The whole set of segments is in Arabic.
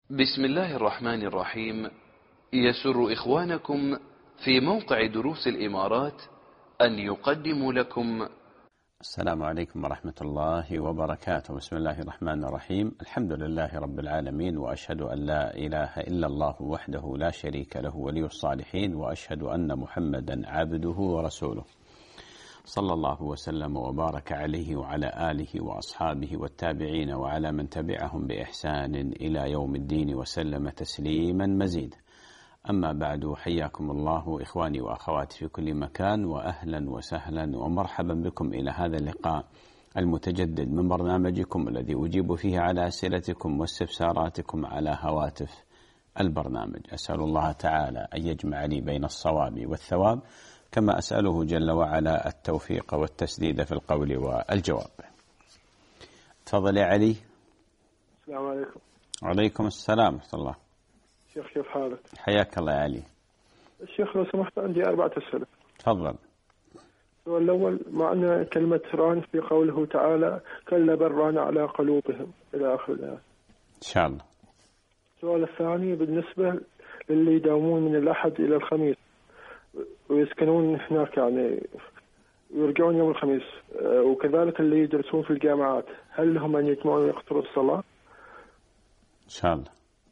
بسم الله الرحمن الرحيم. يسر إخوانكم في موقع دروس الإمارات أن يقدموا لكم السلام عليكم ورحمة الله وبركاته. بسم الله الرحمن الرحيم. الحمد لله رب العالمين، وأشهد أن لا إله إلا الله وحده لا شريك له ولي الصالحين، وأشهد أن محمدا عبده ورسوله، صلى الله وسلم وبارك عليه وعلى آله وأصحابه والتابعين وعلى من تبعهم بإحسان إلى يوم الدين وسلم تسليما مزيدا. أما بعد، حياكم الله إخواني وأخواتي في كل مكان، وأهلا وسهلا ومرحبا بكم إلى هذا اللقاء المتجدد من برنامجكم الذي أجيب فيه على أسئلتكم واستفساراتكم على هواتف البرنامج. أسأل الله تعالى أن يجمع لي بين الصواب والثواب، كما أسأله جل وعلا التوفيق والتسديد في القول والجواب. تفضل يا علي. السلام عليكم. وعليكم السلام ورحمة الله. شيخ كيف حالك؟ حياك الله يا علي. الشيخ لو سمحت عندي 4 أسئلة. تفضل. السؤال الأول، معنى كلمة ران في قوله تعالى كلا بل ران على قلوبهم إلى آخر الآية. إن شاء الله. السؤال الثاني، بالنسبة للي يداومون من الأحد إلى الخميس ويسكنون هناك، يعني يرجعون يوم الخميس، وكذلك اللي يدرسون في الجامعات، هل لهم أن يجمعون ويقصروا الصلاة؟ إن شاء الله.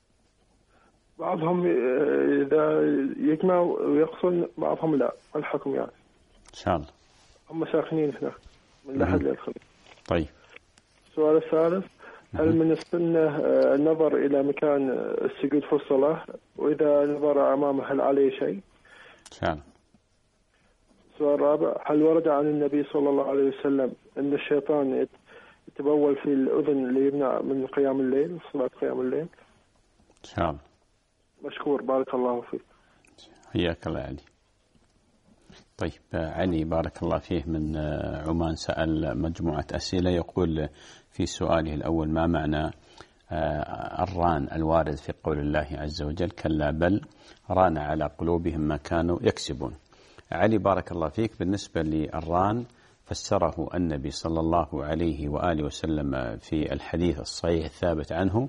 بعضهم إذا يجمع ويقصر، بعضهم لا. ما الحكم يعني؟ إن شاء الله. هم ساكنين هناك من الأحد إلى الخميس. طيب. السؤال الثالث، هل من السنة النظر إلى مكان السجود في الصلاة؟ وإذا نظر أمامه هل عليه شيء؟ إن شاء الله. السؤال الرابع، هل ورد عن النبي صلى الله عليه وسلم أن الشيطان يتبول في الأذن ليمنع من قيام الليل، صلاة قيام الليل؟ إن شاء الله. مشكور، بارك الله فيك. حياك الله علي. طيب، علي بارك الله فيه من عمان سأل مجموعة أسئلة. يقول في سؤاله الأول: ما معنى الران الوارد في قول الله عز وجل كلا بل ران على قلوبهم ما كانوا يكسبون؟ علي بارك الله فيك، بالنسبة للران فسره النبي صلى الله عليه وآله وسلم في الحديث الصحيح الثابت عنه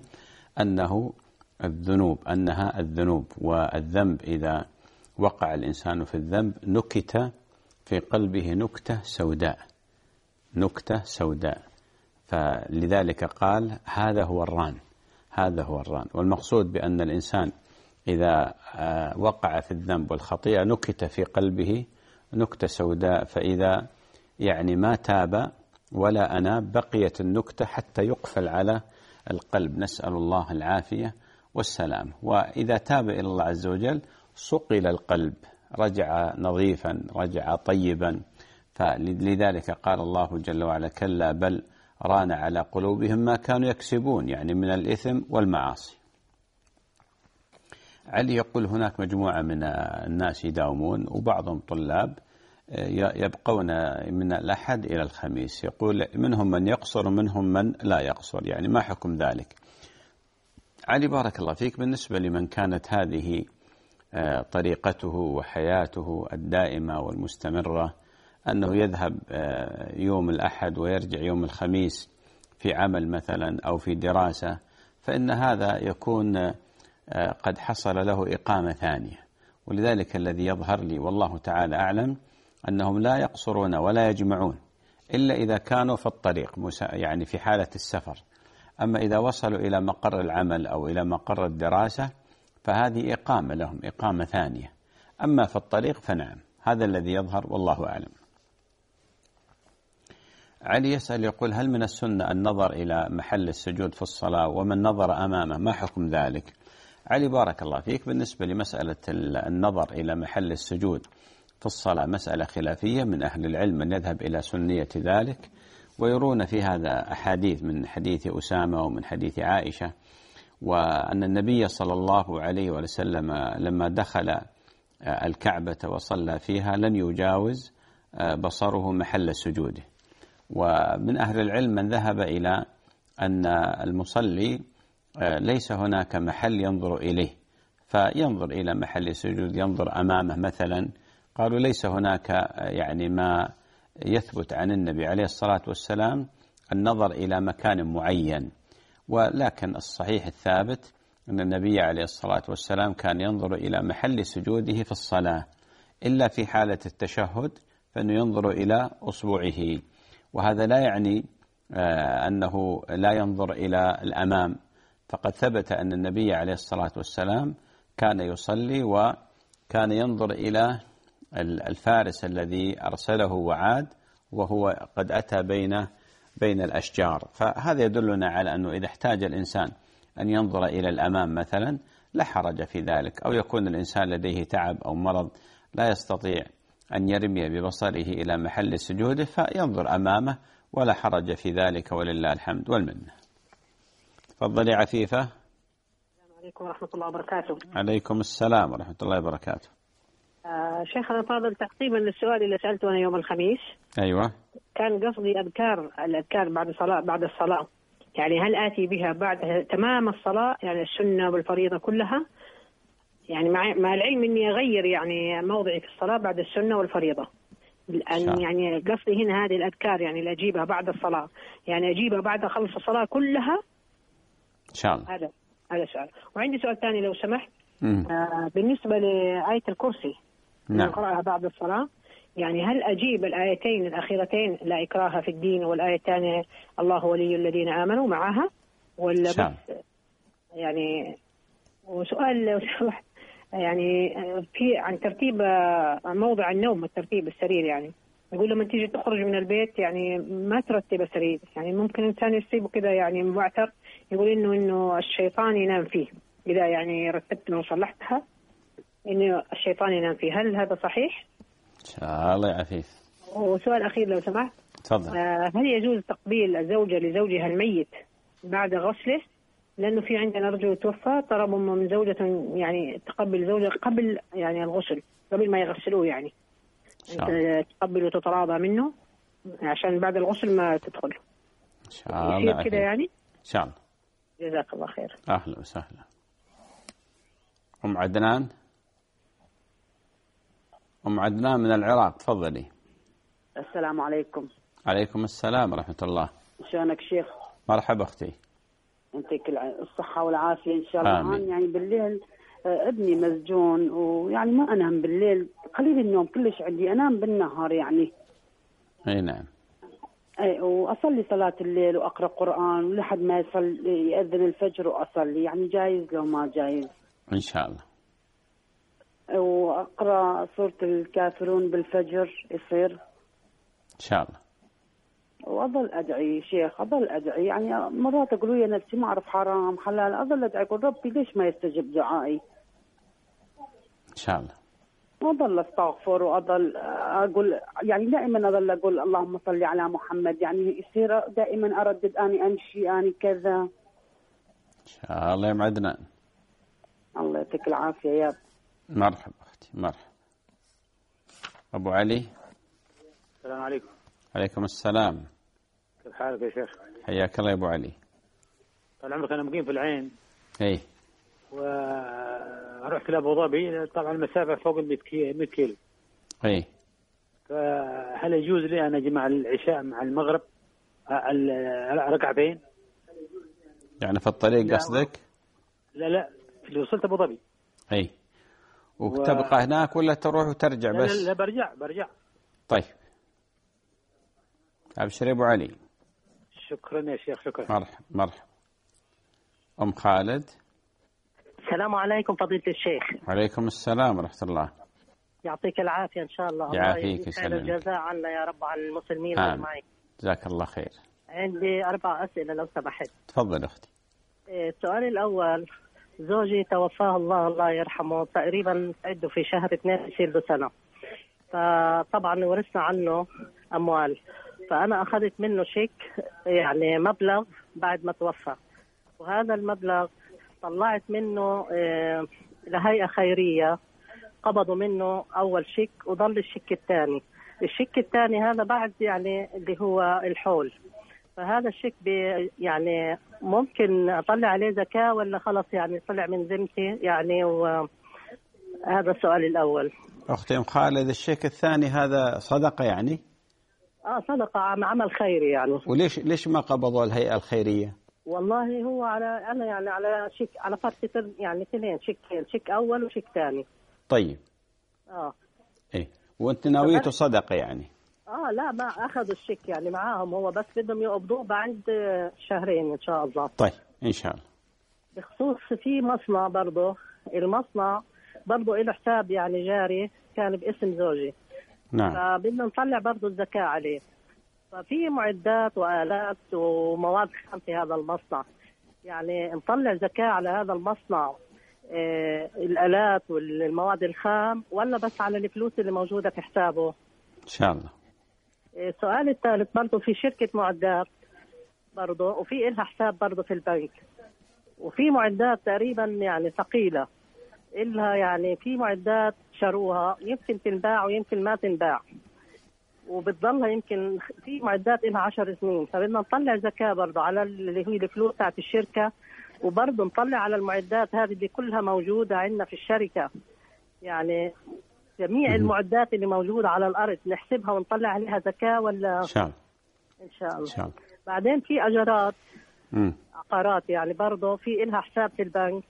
أنها الذنوب، والذنب إذا وقع الإنسان في الذنب نكت في قلبه نكتة سوداء، فلذلك قال هذا هو الران. والمقصود بأن الإنسان إذا وقع في الذنب والخطيئة نكت في قلبه نكتة سوداء، فإذا يعني ما تاب ولا أناب بقيت النكتة حتى يقفل على القلب، نسأل الله العافية والسلام. وإذا تاب إلى الله عز وجل صقل القلب، رجع نظيفا، رجع طيبا. فلذلك قال الله جل وعلا كلا بل ران على قلوبهم ما كانوا يكسبون، يعني من الإثم والمعاصي. علي يقول هناك مجموعة من الناس يداومون وبعضهم طلاب يبقون من الأحد إلى الخميس، يقول منهم من يقصر ومنهم من لا يقصر، يعني ما حكم ذلك؟ علي بارك الله فيك، بالنسبة لمن كانت هذه طريقته وحياته الدائمة والمستمرة أنه يذهب يوم الأحد ويرجع يوم الخميس في عمل مثلا أو في دراسة، فإن هذا يكون قد حصل له إقامة ثانية. ولذلك الذي يظهر لي والله تعالى أعلم أنهم لا يقصرون ولا يجمعون إلا إذا كانوا في الطريق، يعني في حالة السفر. أما إذا وصلوا إلى مقر العمل أو إلى مقر الدراسة فهذه إقامة لهم، إقامة ثانية. أما في الطريق فنعم، هذا الذي يظهر والله أعلم. علي يسأل يقول هل من السنة النظر إلى محل السجود في الصلاة، ومن نظر أمامه ما حكم ذلك؟ علي بارك الله فيك، بالنسبة لمسألة النظر إلى محل السجود في الصلاة مسألة خلافية، من أهل العلم من يذهب إلى سنية ذلك، ويرون في هذا أحاديث من حديث أسامة ومن حديث عائشة، وأن النبي صلى الله عليه وسلم لما دخل الكعبة وصلى فيها لن يجاوز بصره محل سجوده. ومن أهل العلم من ذهب إلى أن المصلي ليس هناك محل ينظر إليه، فينظر إلى محل السجود، ينظر أمامه مثلا. قالوا ليس هناك يعني ما يثبت عن النبي عليه الصلاة والسلام النظر إلى مكان معين، ولكن الصحيح الثابت أن النبي عليه الصلاة والسلام كان ينظر إلى محل سجوده في الصلاة، إلا في حالة التشهد فإنه ينظر إلى أصبعه، وهذا لا يعني أنه لا ينظر إلى الأمام، فقد ثبت أن النبي عليه الصلاة والسلام كان يصلي وكان ينظر إلى الفارس الذي أرسله وعاد وهو قد أتى بين الأشجار. فهذا يدلنا على أنه إذا احتاج الإنسان أن ينظر إلى الأمام مثلا لا حرج في ذلك، أو يكون الإنسان لديه تعب أو مرض لا يستطيع أن يرمي ببصره إلى محل سجوده فينظر أمامه ولا حرج في ذلك، ولله الحمد والمنة. تفضلي عفيفة. السلام عليكم ورحمة الله وبركاته. عليكم السلام ورحمة الله وبركاته. شيخنا فاضل، تعقيبا للسؤال اللي سألته أنا يوم الخميس. أيوة. كان قصدي الأذكار بعد الصلاة، يعني هل آتي بها بعد تمام الصلاة، يعني السنة والفريضة كلها، يعني مع العلم إني أغير يعني موضعي في الصلاة بعد السنة والفريضة، يعني قصدي هنا هذه الأذكار يعني اللي أجيبها بعد الصلاة، يعني أجيبها بعد خلص الصلاة كلها إن شاء الله. هذا سؤال. وعندي سؤال ثاني لو سمحت. بالنسبة لآية الكرسي نقرأها بعد الصلاة، يعني هل أجيب الآيتين الأخيرتين لا إكراه في الدين والآية الثانية الله ولي الذين آمنوا معها، ولا بس يعني؟ وسؤال لو سمحت يعني في عن ترتيب موضع النوم، الترتيب السرير، يعني يقول لما تيجي تخرج من البيت يعني ما ترتب السرير، يعني ممكن إنسان يسيبه كده يعني مبعثر، يقول إنه الشيطان ينام فيه إذا يعني رتبتها وصلحتها، إنه الشيطان ينام فيه. هل هذا صحيح؟ إن شاء الله يعافيك. وسؤال أخير لو سمحت. تفضل. هل يجوز تقبيل الزوجة لزوجها الميت بعد غسله؟ لأنه في عندنا رجل توفى طلب من زوجة يعني تقبل زوجة قبل يعني الغسل، قبل ما يغسلوه، يعني تقبل وتتراضى منه عشان بعد الغسل ما تدخل. إن شاء الله كده يعني. إن شاء الله. جزاك الله خير. أهلا وسهلا. أم عدنان. أم عدنان من العراق، تفضلي. السلام عليكم. عليكم السلام ورحمة الله. شلونك شيخ؟ مرحبا أختي. يعطيك الصحة والعافية إن شاء الله. آمين. يعني بالليل ابني مسجون، ويعني ما أنام بالليل، قليل النوم كلش عندي، أنام بالنهار يعني. أي نعم. أي، وأصلي صلاة الليل وأقرأ قرآن لحد ما يأذن الفجر وأصلي، يعني جايز لو ما جايز. إن شاء الله. وأقرأ سورة الكافرون بالفجر يصير. إن شاء الله. وأظل أدعي شيخ، أظل أدعي، يعني مرات أقول يا نفسي ما أعرف حرام حلال، أظل أدعي أقول ربي ليش ما يستجب دعائي. إن شاء الله. وأظل أستغفر وأظل أقول، يعني دائما أظل أقول اللهم صل على محمد، يعني يصير دائما أردد أني أمشي أني كذا. إن شاء الله يا معدنان. الله يعطيك العافية يا رب. مرحبا أختي، مرحبا. أبو علي. السلام عليكم. عليكم السلام. كيف حالك يا شيخ؟ حياك الله يا أبو علي. طال عمرك، أنا مقيم في العين. إيه. ورحت لأبو ظبي، طبعا المسافة فوق 100 كيلو. إيه. فهل يجوز لي أن أجمع العشاء مع المغرب ركعتين؟ يعني في الطريق قصدك؟ لا اللي وصلت أبو ظبي. إيه. وتبقى هناك ولا تروح وترجع بس؟ لا برجع. طيب. أبشر يا أبو علي. شكرا يا شيخ، شكرا. مرحبا. أم خالد. السلام عليكم فضيلة الشيخ. عليكم السلام ورحمة الله. يعطيك العافية إن شاء الله. يعافيك ويسعد الجزاء عنا يا رب عن المسلمين أجمعين. جزاك الله خير. عندي 4 أسئلة لو سمحت. تفضل أختي. السؤال الأول، زوجي توفاه الله يرحمه تقريبا عنده في شهر 2 يصير له سنة، فطبعا ورثنا عنه أموال، فأنا أخذت منه شيك يعني مبلغ بعد ما توفى، وهذا المبلغ طلعت منه لهيئة خيرية، قبضوا منه أول شيك وضل الشيك الثاني هذا بعد يعني اللي هو الحول، فهذا الشيك يعني ممكن أطلع عليه زكاة ولا خلص يعني طلع من ذمتي يعني؟ وهذا السؤال الأول. أختي أم خالد، الشيك الثاني هذا صدقة يعني؟ صدقة عمل خيري يعني. وليش ما قبضوا الهيئة الخيرية؟ والله هو أنا يعني على شيك، على فرصة يعني اثنين شيكين، شيك أول وشيك ثاني. طيب. إيه، وأنت ناويته صدقة يعني؟ لا، ما أخذوا الشيك يعني معاهم، هو بس بدهم يقبضوه بعد شهرين إن شاء الله. طيب إن شاء الله. بخصوص في مصنع برضه، المصنع برضه له حساب يعني جاري كان باسم زوجي. نعم. فبدنا نطلع برضه الزكاة عليه. ففي معدات وآلات ومواد خام في هذا المصنع، يعني نطلع زكاة على هذا المصنع الآلات والمواد الخام، ولا بس على الفلوس اللي موجودة في حسابه؟ إن شاء الله. السؤال الثالث برضه، في شركة معدات برضه، وفي لها حساب برضه في البنك، وفي معدات تقريبا يعني ثقيلة إلها، يعني في معدات شروها يمكن تنباع ويمكن ما تنباع، وبتضلها يمكن في معدات إلها 10 سنين. فبدنا نطلع زكاة برضه على اللي هي الفلوس تاعت الشركة، وبرضه نطلع على المعدات هذه اللي كلها موجودة عندنا في الشركة. يعني جميع المعدات اللي موجودة على الأرض نحسبها ونطلع عليها زكاة ولا؟ إن شاء الله. إن شاء الله. إن شاء الله. بعدين في أجارات، عقارات يعني برضه في إلها حساب في البنك،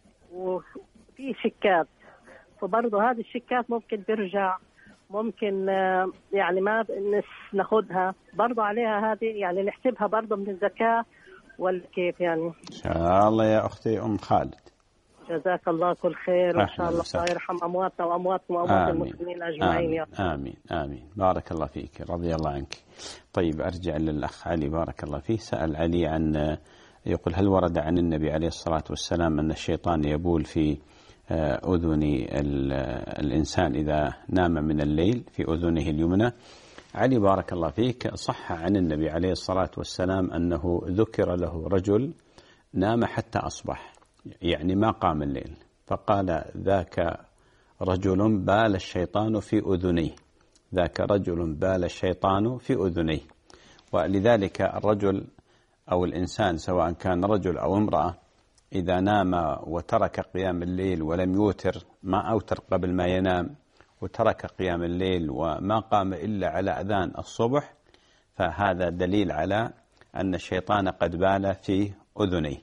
وفي شيكات. فبرضه هذه الشيكات ممكن ترجع، ممكن يعني ما ناخذها برضه عليها هذه، يعني نحسبها برضه من الزكاة ولا كيف يعني؟ إن شاء الله يا أختي أم خالد. جزاك الله كل خير، وإن شاء الله الله يرحم أمواتنا وأمواتكم وأموات المسلمين أجمعين يا رب. آمين آمين. بارك الله فيك، رضي الله عنك. طيب أرجع للأخ علي بارك الله فيه. سأل علي عن، يقول هل ورد عن النبي عليه الصلاة والسلام أن الشيطان يبول في أذن الإنسان إذا نام من الليل، في أذنه اليمنى؟ علي بارك الله فيك، صح عن النبي عليه الصلاة والسلام أنه ذكر له رجل نام حتى أصبح، يعني ما قام الليل، فقال ذاك رجل بال الشيطان في أذنيه، ذاك رجل بال الشيطان في أذنيه. ولذلك الرجل أو الإنسان سواء كان رجل أو امرأة إذا نام وترك قيام الليل ولم يوتر، ما أوتر قبل ما ينام وترك قيام الليل وما قام إلا على أذان الصبح، فهذا دليل على أن الشيطان قد بال في أذنيه.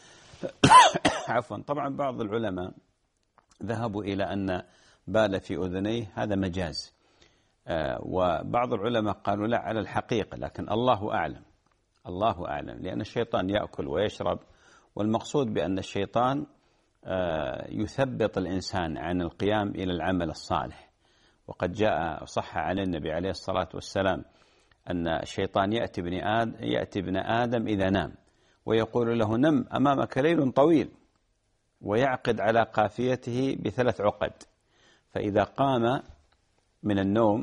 عفوا. طبعا بعض العلماء ذهبوا إلى أن بال في أذنيه هذا مجاز، وبعض العلماء قالوا لا، على الحقيقة، لكن الله أعلم، الله أعلم، لأن الشيطان يأكل ويشرب، والمقصود بأن الشيطان يثبط الإنسان عن القيام إلى العمل الصالح. وقد جاء صح عن النبي عليه الصلاة والسلام أن الشيطان يأتي ابن آدم إذا نام ويقول له نم أمامك ليل طويل، ويعقد على قافيته ب3 عقد، فإذا قام من النوم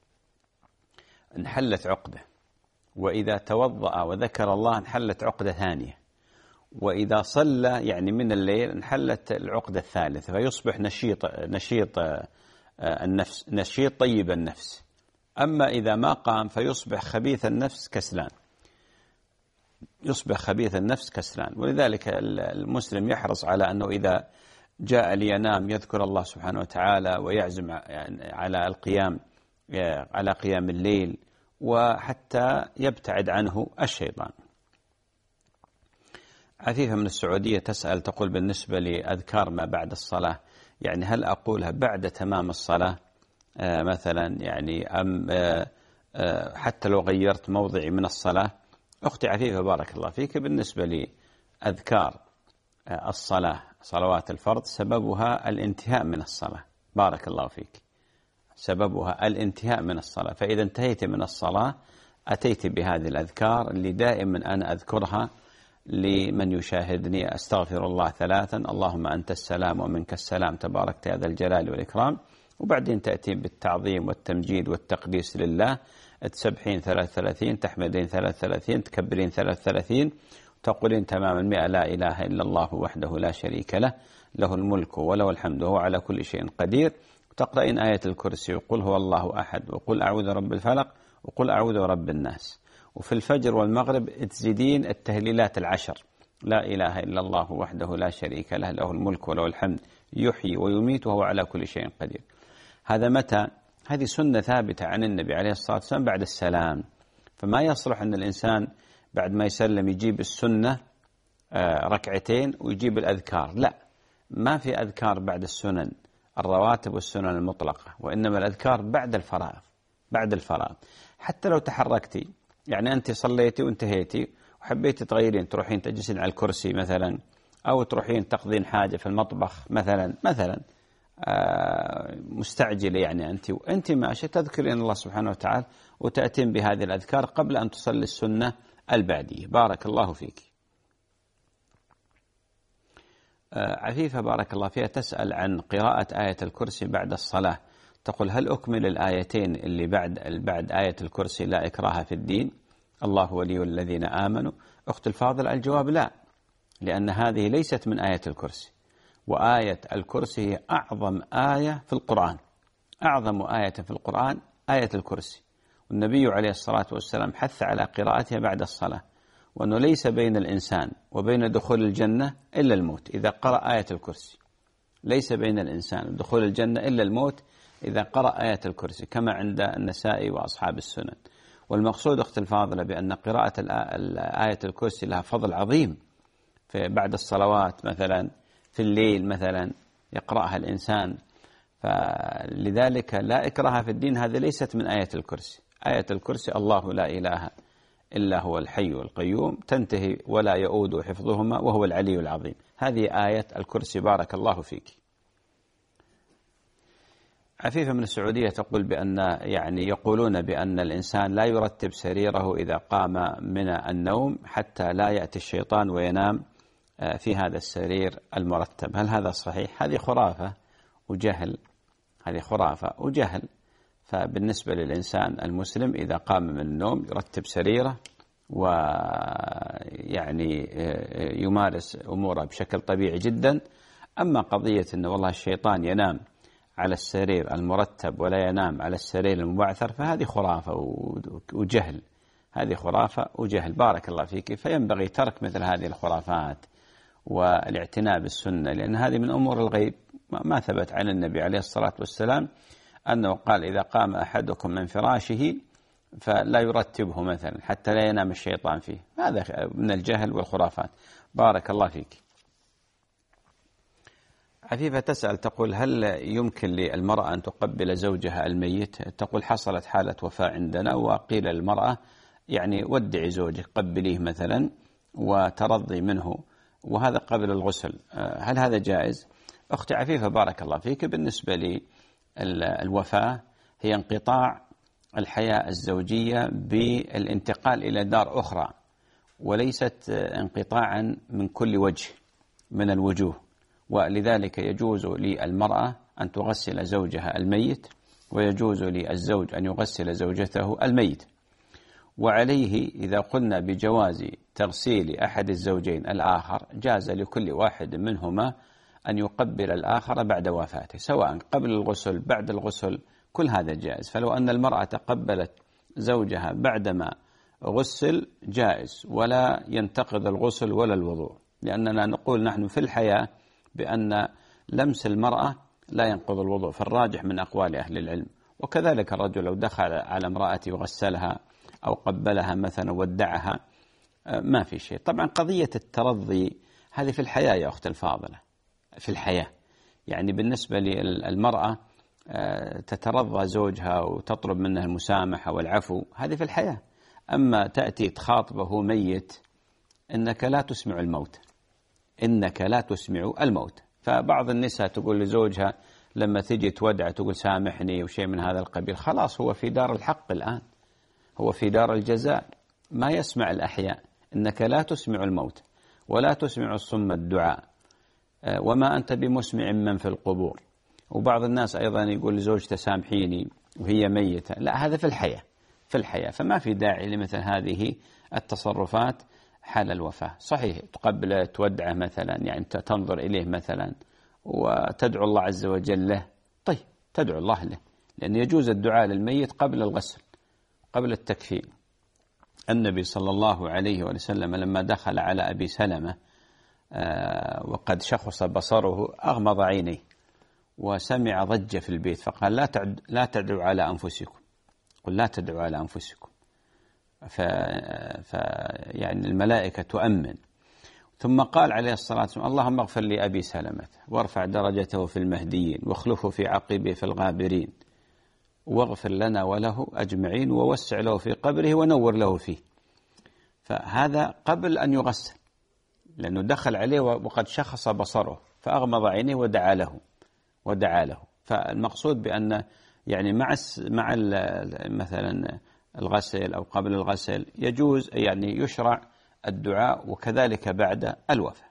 انحلت عقدة، وإذا توضأ وذكر الله انحلت عقدة ثانية، وإذا صلى يعني من الليل انحلت العقدة الثالثة، فيصبح نشيط النفس، نشيط طيب النفس. أما إذا ما قام فيصبح خبيث النفس كسلان، يصبح خبيث النفس كسلان. ولذلك المسلم يحرص على أنه إذا جاء لينام يذكر الله سبحانه وتعالى ويعزم على القيام على قيام الليل، وحتى يبتعد عنه الشيطان. عفيفة من السعودية تسأل تقول بالنسبة لأذكار ما بعد الصلاة، يعني هل أقولها بعد تمام الصلاة مثلا، يعني أم حتى لو غيرت موضعي من الصلاة؟ أختي عفيفة بارك الله فيك، بالنسبة لأذكار الصلاة صلوات الفرض سببها الانتهاء من الصلاة، بارك الله فيك، سببها الانتهاء من الصلاة. فإذا انتهيت من الصلاة أتيت بهذه الأذكار اللي دائما أنا أذكرها لمن يشاهدني. أستغفر الله 3، اللهم أنت السلام ومنك السلام تباركت يا ذا الجلال والإكرام. وبعدين تأتي بالتعظيم والتمجيد والتقديس لله، تسبحين 33، تحمدين 33، تكبرين 33، تقولين تمام 100 لا إله إلا الله وحده لا شريك له، له الملك وله الحمد وهو على كل شيء قدير. تقرأين آية الكرسي وقل هو الله أحد وقل أعوذ برب الفلق وقل أعوذ برب الناس. وفي الفجر والمغرب تزيدين التهليلات 10، لا إله إلا الله وحده لا شريك له، له الملك وله الحمد يحيي ويميت وهو على كل شيء قدير. هذا متى؟ هذه سنة ثابتة عن النبي عليه الصلاة والسلام بعد السلام، فما يصلح أن الإنسان بعد ما يسلم يجيب السنة ركعتين ويجيب الأذكار. لا، ما في أذكار بعد السنن الرواتب والسنن المطلقة، وإنما الأذكار بعد الفرائض. بعد الفرائض حتى لو تحركتي، يعني أنت صليتي وانتهيتي وحبيتي تغيرين، تروحين تجلسين على الكرسي مثلا، أو تروحين تقضين حاجة في المطبخ مثلا مستعجلة، يعني أنت ماشية تذكرين الله سبحانه وتعالى وتأتين بهذه الأذكار قبل أن تصلي السنة البعدية. بارك الله فيك. عفيفة بارك الله فيها تسأل عن قراءة آية الكرسي بعد الصلاة، تقول هل أكمل الآيتين اللي بعد آية الكرسي لا إكراه في الدين، الله ولي الذين آمنوا؟ أخت الفاضل الجواب لا، لأن هذه ليست من آية الكرسي، وآية الكرسي هي أعظم آية في القرآن. أعظم آية في القرآن آية الكرسي، والنبي عليه الصلاة والسلام حث على قراءتها بعد الصلاة، وأنه ليس بين الإنسان وبين دخول الجنة إلا الموت إذا قرأ آية الكرسي. ليس بين الإنسان ودخول الجنة إلا الموت إذا قرأ آية الكرسي، كما عند النسائي وأصحاب السنن. والمقصود أخت الفاضلة بأن قراءة آية الكرسي لها فضل عظيم بعد الصلوات، مثلا في الليل مثلا يقرأها الإنسان. فلذلك لا إكراه في الدين، هذه ليست من آية الكرسي. آية الكرسي الله لا إله إلا هو الحي القيوم، تنتهي ولا يؤود حفظهما وهو العلي العظيم. هذه آية الكرسي. بارك الله فيك. عفيفة من السعودية تقول بأن يقولون بأن الإنسان لا يرتب سريره إذا قام من النوم حتى لا يأتي الشيطان وينام في هذا السرير المرتب. هل هذا صحيح؟ هذه خرافة وجهل، هذه خرافة وجهل. فبالنسبة للإنسان المسلم إذا قام من النوم يرتب سريره يمارس أموره بشكل طبيعي جدا. أما قضية أن والله الشيطان ينام على السرير المرتب ولا ينام على السرير المبعثر، فهذه خرافة وجهل، هذه خرافة وجهل. بارك الله فيك. فينبغي ترك مثل هذه الخرافات والاعتناء بالسنة، لأن هذه من أمور الغيب، ما ثبت عن النبي عليه الصلاة والسلام أنه قال إذا قام أحدكم من فراشه فلا يرتبه مثلا حتى لا ينام الشيطان فيه. هذا من الجهل والخرافات. بارك الله فيك. عفيفة تسأل تقول هل يمكن للمرأة أن تقبل زوجها الميت؟ تقول حصلت حالة وفاة عندنا وقيل للمرأة ودعي زوجك، قبليه مثلا وترضي منه، وهذا قبل الغسل. هل هذا جائز؟ أختي عفيفة بارك الله فيك، بالنسبة للوفاة هي انقطاع الحياة الزوجية بالانتقال إلى دار أخرى، وليست انقطاعا من كل وجه من الوجوه. ولذلك يجوز للمرأة أن تغسل زوجها الميت، ويجوز للزوج أن يغسل زوجته الميت. وعليه إذا قلنا بجواز تغسيل أحد الزوجين الآخر، جاز لكل واحد منهما أن يقبل الآخر بعد وفاته، سواء قبل الغسل بعد الغسل، كل هذا جائز. فلو أن المرأة تقبلت زوجها بعدما غسل جائز، ولا ينتقض الغسل ولا الوضوء، لأننا نقول نحن في الحياة بأن لمس المرأة لا ينقض الوضوء، فالراجح من أقوال أهل العلم. وكذلك الرجل لو دخل على امرأته وغسلها أو قبلها مثلا ودعها ما في شيء. طبعا قضية الترضي هذه في الحياة يا أخت الفاضلة، في الحياة بالنسبة للمرأة تترضى زوجها وتطلب منه المسامحة والعفو، هذه في الحياة. أما تأتي تخاطبه ميت، إنك لا تسمع الموت، إنك لا تسمع الموت. فبعض النساء تقول لزوجها لما تجي تودع تقول سامحني وشيء من هذا القبيل، خلاص هو في دار الحق الآن، هو في دار الجزاء، ما يسمع الأحياء. إنك لا تسمع الموت ولا تسمع الصم الدعاء، وما أنت بمسمع من في القبور. وبعض الناس أيضا يقول لزوجته سامحيني وهي ميتة، لا، هذا في الحياة، في الحياة. فما في داعي لمثل هذه التصرفات حال الوفاة. صحيح تقبل تودعه مثلا، تنظر إليه مثلا وتدعو الله عز وجل له، طيب تدعو الله له، لأن يجوز الدعاء للميت قبل الغسل، قبل التكفين. النبي صلى الله عليه وسلم لما دخل على أبي سلمة وقد شخص بصره أغمض عينيه وسمع ضجة في البيت، فقال لا تدعوا على أنفسكم، قل لا تدعوا على أنفسكم. يعني الملائكة تؤمن. ثم قال عليه الصلاة والسلام: اللهم اغفر لي أبي سلمة وارفع درجته في المهديين واخلفه في عقبه في الغابرين واغفر لنا وله أجمعين ووسع له في قبره ونور له فيه. فهذا قبل أن يغسل، لأنه دخل عليه وقد شخص بصره فأغمض عينيه ودعا له. فالمقصود بأن يعني مع مثلا الغسل أو قبل الغسل يجوز يعني يشرع الدعاء، وكذلك بعد الوفاة.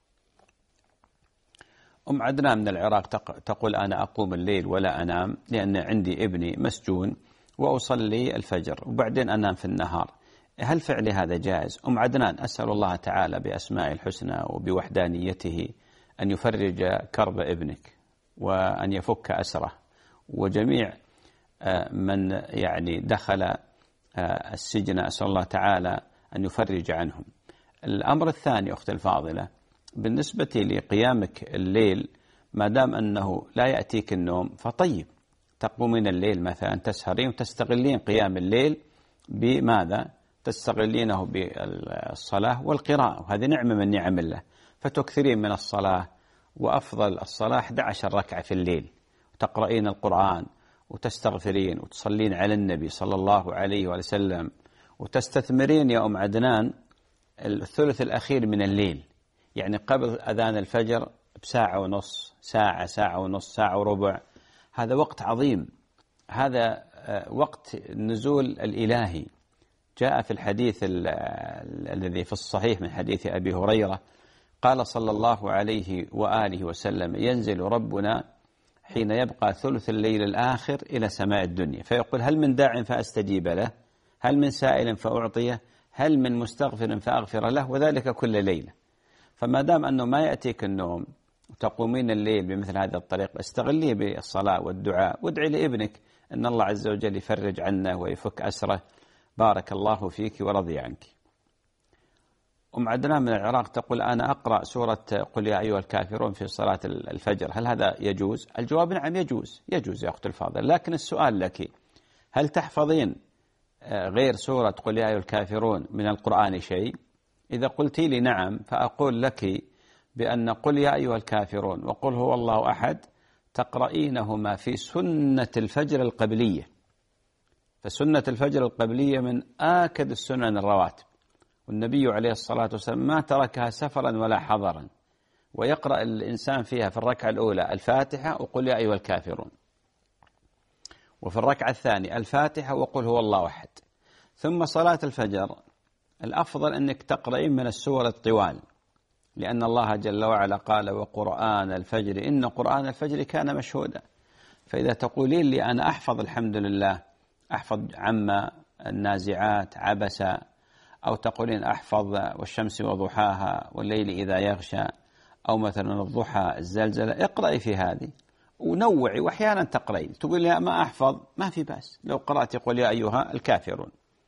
أم عدنان من العراق تقول: أنا أقوم الليل ولا أنام لأن عندي ابني مسجون وأصلي الفجر وبعدين أنام في النهار، هل فعلي هذا جائز؟ أم عدنان، أسأل الله تعالى بأسماء الحسنى وبوحدانيته أن يفرج كرب ابنك وأن يفك أسره، وجميع من يعني دخل السجن أسأل الله تعالى أن يفرج عنهم. الأمر الثاني أختي الفاضلة، بالنسبة لقيامك الليل ما دام أنه لا يأتيك النوم فطيب، تقومين الليل مثلا تسهرين وتستغلين قيام الليل بماذا؟ تستغلينه بالصلاة والقراءة، وهذه نعمة من نعم الله. فتكثرين من الصلاة، وأفضل الصلاة 11 ركعة في الليل، وتقرأين القرآن وتستغفرين وتصلين على النبي صلى الله عليه وسلم، وتستثمرين يا أم عدنان الثلث الأخير من الليل، يعني قبل أذان الفجر بساعة ونص، ساعة ونص، ساعة وربع. هذا وقت عظيم، هذا وقت النزول الإلهي. جاء في الحديث الذي في الصحيح من حديث أبي هريرة قال صلى الله عليه وآله وسلم: ينزل ربنا حين يبقى ثلث الليل الآخر إلى سماء الدنيا فيقول: هل من داع فأستجيب له؟ هل من سائل فأعطيه؟ هل من مستغفر فأغفر له؟ وذلك كل ليلة. فما دام أنه ما يأتيك النوم وتقومين الليل بمثل هذه الطريقة، استغليه بالصلاة والدعاء، وادعي لابنك أن الله عز وجل يفرج عنه ويفك أسره. بارك الله فيك ورضي عنك. أم عدنان من العراق تقول: أنا أقرأ سورة قل يا أيها الكافرون في صلاة الفجر، هل هذا يجوز؟ الجواب: نعم يجوز يا أخت الفاضل، لكن السؤال لك: هل تحفظين غير سورة قل يا أيها الكافرون من القرآن شيء؟ إذا قلت لي نعم فأقول لك بأن قل يا أيها الكافرون وقل هو الله أحد تقرأينهما في سنة الفجر القبلية، فسنة الفجر القبلية من آكد السنن الرواتب، والنبي عليه الصلاة والسلام ما تركها سفرا ولا حضرا، ويقرأ الإنسان فيها في الركعة الأولى الفاتحة وقل يا أيها الكافرون، وفي الركعة الثانية الفاتحة وقل هو الله أحد. ثم صلاة الفجر الأفضل أنك تقرأين من السور الطوال، لأن الله جل وعلا قال: وقرآن الفجر إن قرآن الفجر كان مشهودا. فإذا تقولين لي أنا أحفظ الحمد لله، أحفظ عما النازعات عبسا، أو تقولين أحفظ والشمس وضحاها والليل إذا يغشى، أو مثلا الضحى الزلزلة، اقرأي في هذه ونوعي، وأحيانا تقرأين تقول لي ما أحفظ، ما في بأس لو قرأت قل يا أيها الكافرون.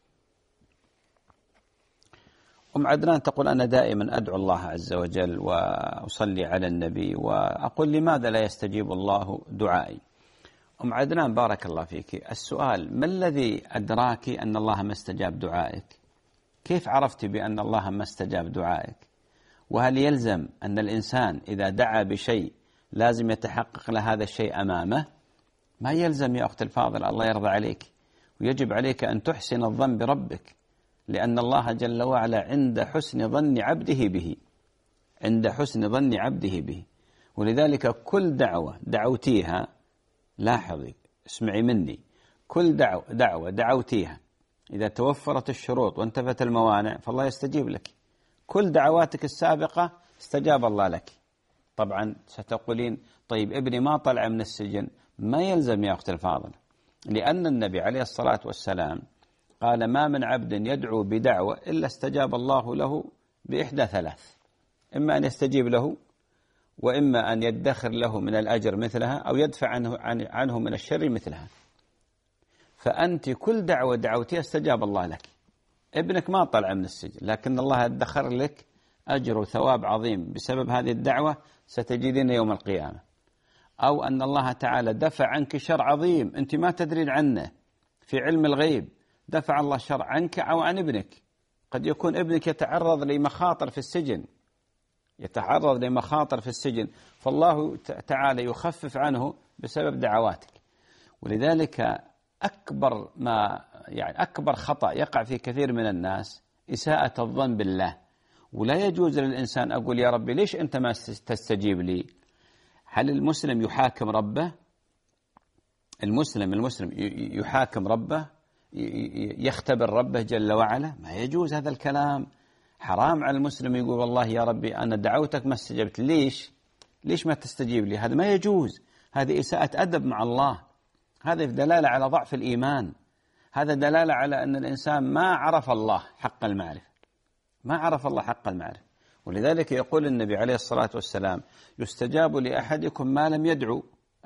أم عدنان تقول: أنا دائما أدعو الله عز وجل وأصلي على النبي وأقول لماذا لا يستجيب الله دعائي؟ أم عدنان بارك الله فيك، السؤال: ما الذي أدراك أن الله ما استجاب دعائك؟ كيف عرفت بأن الله ما استجاب دعائك؟ وهل يلزم أن الإنسان إذا دعا بشيء لازم يتحقق له هذا الشيء أمامه؟ ما يلزم يا أخت الفاضل، الله يرضى عليك، ويجب عليك أن تحسن الظن بربك، لأن الله جل وعلا عند حسن ظن عبده به، عند حسن ظن عبده به. ولذلك كل دعوة دعوتيها، لاحظي اسمعي مني، كل دعوة دعوتيها إذا توفرت الشروط وانتفت الموانع فالله يستجيب لك. كل دعواتك السابقة استجاب الله لك. طبعا ستقولين: طيب ابني ما طلع من السجن. ما يلزم يا أخت الفاضل، لأن النبي عليه الصلاة والسلام قال: ما من عبد يدعو بدعوة إلا استجاب الله له بإحدى ثلاث: إما أن يستجيب له، وإما أن يدخر له من الأجر مثلها، أو يدفع عنه من الشر مثلها. فأنت كل دعوة دعوتها استجاب الله لك. ابنك ما طلع من السجن، لكن الله ادخر لك أجر وثواب عظيم بسبب هذه الدعوة ستجدين يوم القيامة. أو أن الله تعالى دفع عنك شر عظيم أنت ما تدرين عنه في علم الغيب، دفع الله الشر عنك أو عن ابنك. قد يكون ابنك يتعرض لمخاطر في السجن، يتعرض لمخاطر في السجن، فالله تعالى يخفف عنه بسبب دعواتك. ولذلك أكبر خطأ يقع في كثير من الناس إساءة الظن بالله. ولا يجوز للإنسان أقول يا ربي ليش أنت ما تستجيب لي؟ هل المسلم يحاكم ربه؟ المسلم يحاكم ربه، يختبر ربه جل وعلا؟ ما يجوز هذا الكلام. حرام على المسلم يقول والله يا ربي أنا دعوتك ما استجبت، ليش ما تستجيب لي؟ هذا ما يجوز، هذه إساءة أدب مع الله، هذا دلالة على ضعف الإيمان، هذا دلالة على أن الإنسان ما عرف الله حق المعرفة، ما عرف الله حق المعرفة. ولذلك يقول النبي عليه الصلاة والسلام يستجاب لأحدكم ما لم يدعو،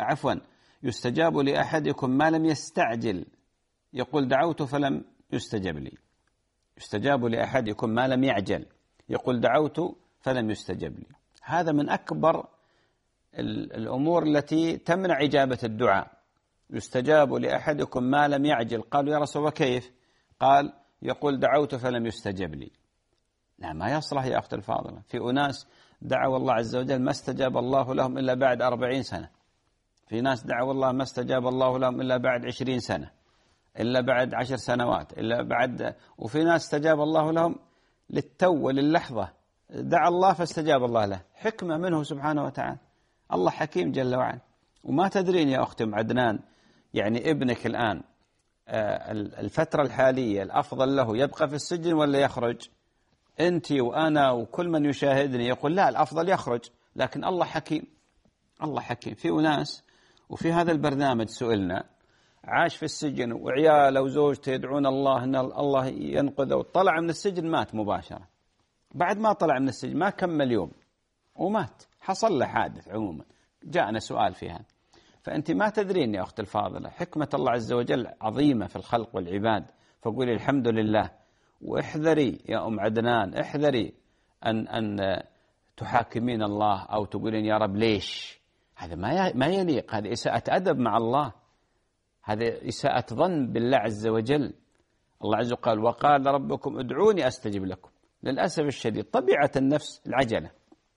يستجاب لأحدكم ما لم يستعجل. يقول دعوت فلم يستجب لي. يستجاب لأحدكم ما لم يعجل، يقول دعوت فلم يستجب لي. هذا من أكبر الأمور التي تمنع إجابة الدعاء. يستجاب لأحدكم ما لم يعجل. قالوا يا رسول الله كيف؟ قال يقول دعوت فلم يستجب لي. لا، ما يصلح يا أخت الفاضلة. في أناس دعوا الله عز وجل ما استجاب الله لهم إلا بعد 40 سنة. في ناس دعوا الله ما استجاب الله لهم إلا بعد 20 سنة، إلا بعد 10 سنوات، إلا بعد. وفي ناس استجاب الله لهم للتو وللحظة، دعا الله فاستجاب الله له. حكمة منه سبحانه وتعالى. الله حكيم جل وعلا. وما تدرين يا أختي عدنان، يعني ابنك الآن الفترة الحالية الأفضل له يبقى في السجن ولا يخرج؟ أنت وأنا وكل من يشاهدني يقول لا، الأفضل يخرج، لكن الله حكيم. الله حكيم. في أناس وفي هذا البرنامج سئلنا عاش في السجن وعياله وزوجته يدعون الله أن الله ينقذه، وطلع من السجن مات مباشرة. بعد ما طلع من السجن ما كمل يوم ومات، حصل له حادث. عموما جاءنا سؤال في هذا. فأنت ما تدرين يا أخت الفاضلة حكمة الله عز وجل عظيمة في الخلق والعباد، فقولي الحمد لله. واحذري يا أم عدنان، احذري أن تحاكمين الله أو تقولين يا رب ليش. هذا ما يليق، هذا إساءة أدب مع الله، هذا إساءة ظن بالله عز وجل. الله عز وجل قال وقال ربكم ادعوني أستجب لكم. للأسف الشديد طبيعة النفس العجلة.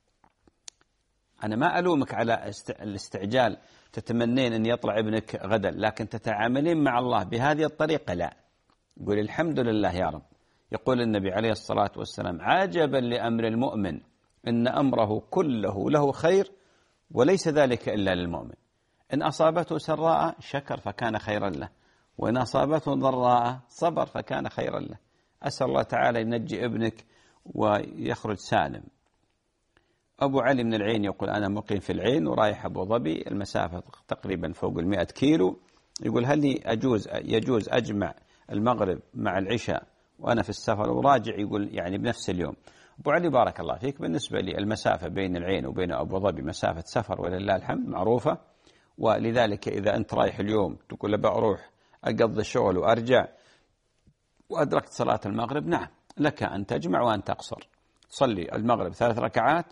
أنا ما ألومك على الاستعجال، تتمنين أن يطلع ابنك غدا، لكن تتعاملين مع الله بهذه الطريقة لا. قول الحمد لله يا رب. يقول النبي عليه الصلاة والسلام عجبا لأمر المؤمن إن أمره كله له خير وليس ذلك إلا للمؤمن. إن أصابته سراء شكر فكان خيرا له، وإن أصابته ضراء صبر فكان خيرا له. أسأل الله تعالى ينجي ابنك ويخرج سالم. أبو علي من العين يقول أنا مقيم في العين ورايح أبو ظبي، المسافة تقريبا فوق 100 كيلو. يقول هل يجوز أجمع المغرب مع العشاء وأنا في السفر وراجع؟ يقول يعني بنفس اليوم. أبو علي بارك الله فيك، بالنسبة لي المسافة بين العين وبين أبو ظبي مسافة سفر ولله الحمد معروفة، ولذلك إذا أنت رايح اليوم تقول أبى أروح أقضي الشغل وأرجع وأدركت صلاة المغرب، نعم لك أن تجمع وأن تقصر. تصلي المغرب 3 ركعات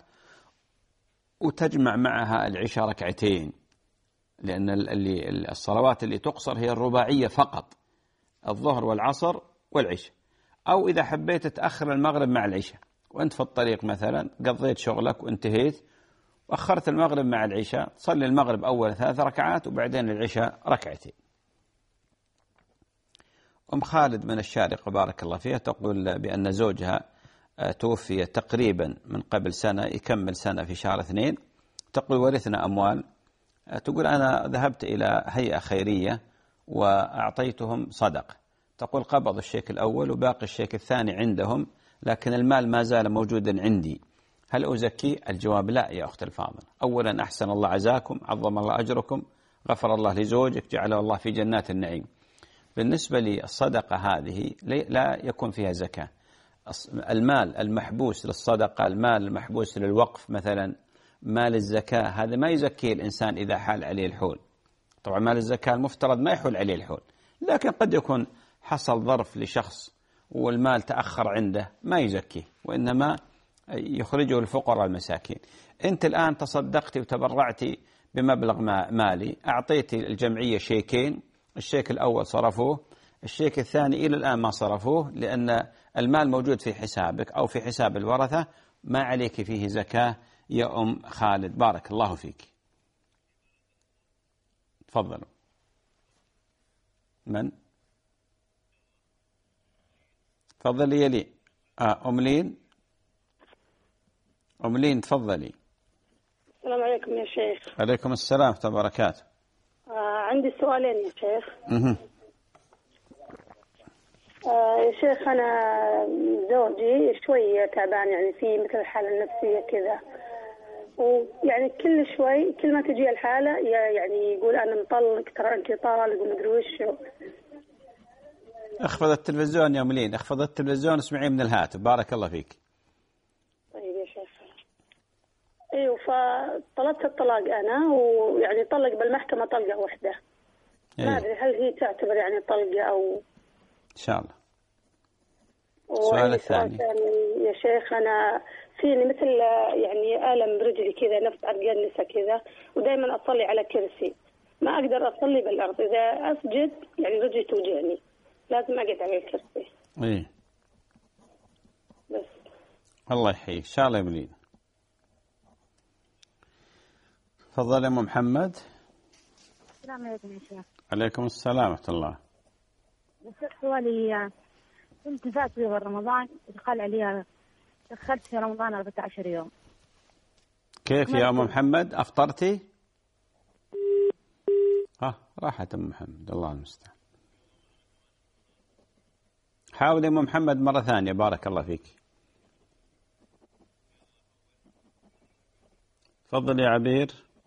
وتجمع معها العشاء 2 ركعتين، لأن الصلوات اللي تقصر هي الرباعية فقط، الظهر والعصر والعشاء. أو إذا حبيت تأخر المغرب مع العشاء وأنت في الطريق مثلا قضيت شغلك وانتهيت وأخرت المغرب مع العشاء، تصلي المغرب أول 3 ركعات وبعدين العشاء 2 ركعتين. أم خالد من الشارقة بارك الله فيها تقول بأن زوجها توفي تقريبا من قبل سنة، يكمل سنة في شهر 2. تقول ورثنا أموال. تقول أنا ذهبت إلى هيئة خيرية وأعطيتهم صدقة. تقول قبض الشيك الأول وباقي الشيك الثاني عندهم، لكن المال ما زال موجودا عندي، هل أزكي؟ الجواب لا يا أخت الفاضلة. أولا أحسن الله عزاكم، عظم الله أجركم، غفر الله لزوجك، جعله الله في جنات النعيم. بالنسبة للصدقة هذه لا يكون فيها زكاة. المال المحبوس للصدقة، المال المحبوس للوقف مثلا، مال الزكاة هذا ما يزكيه الإنسان إذا حال عليه الحول. طبعا مال الزكاة المفترض ما يحول عليه الحول، لكن قد يكون حصل ظرف لشخص والمال تأخر عنده ما يزكيه، وإنما يخرجه الفقراء المساكين. أنت الآن تصدقتي وتبرعتي بمبلغ مالي، أعطيتي الجمعية شيكين، الشيك الأول صرفوه، الشيك الثاني إلى الآن ما صرفوه، لأن المال موجود في حسابك أو في حساب الورثة، ما عليك فيه زكاة يا أم خالد. بارك الله فيك. تفضلوا. من؟ تفضلي يلي. أم لين. أم لين تفضلي. السلام عليكم يا شيخ. عليكم السلام ورحمة الله وبركاته. عندي سؤالين يا شيخ. يا شيخ أنا زوجي شوي تعبان، يعني في مثل الحالة النفسية كذا، ويعني كل شوي كل ما تجي الحالة يعني يقول أنا مطلق، ترى أنت طالق ومدري وش. اخفض التلفزيون يا ملين، اخفض التلفزيون اسمعين من الهاتف. بارك الله فيك. طيب يا شيخ. ايوه، فطلبت الطلاق انا، ويعني طلق بالمحكمة طلقة واحدة. ما ادري هل هي تعتبر يعني طلقة او ان شاء الله. السؤال الثاني يا شيخ، انا فيني مثل يعني ألم برجلي كذا، نفس عرق النساء كذا، ودائما اصلي على كرسي، ما اقدر اصلي بالارض، اذا اسجد يعني رجلي توجعني، لازم اقعد على الكرسي. ايه بس الله يحييك ان شاء الله يا ملين. تفضل يا ام محمد. السلام عليكم يا شيخ. عليكم السلام ورحمة الله. سؤالي، كنت فات في رمضان دخل عليها، دخلت في رمضان 14 يوم. كيف يا ام محمد افطرتي؟ راحت ام محمد، الله المستعان. حاول يا ام محمد مرة ثانية. بارك الله فيك. تفضل يا عبير.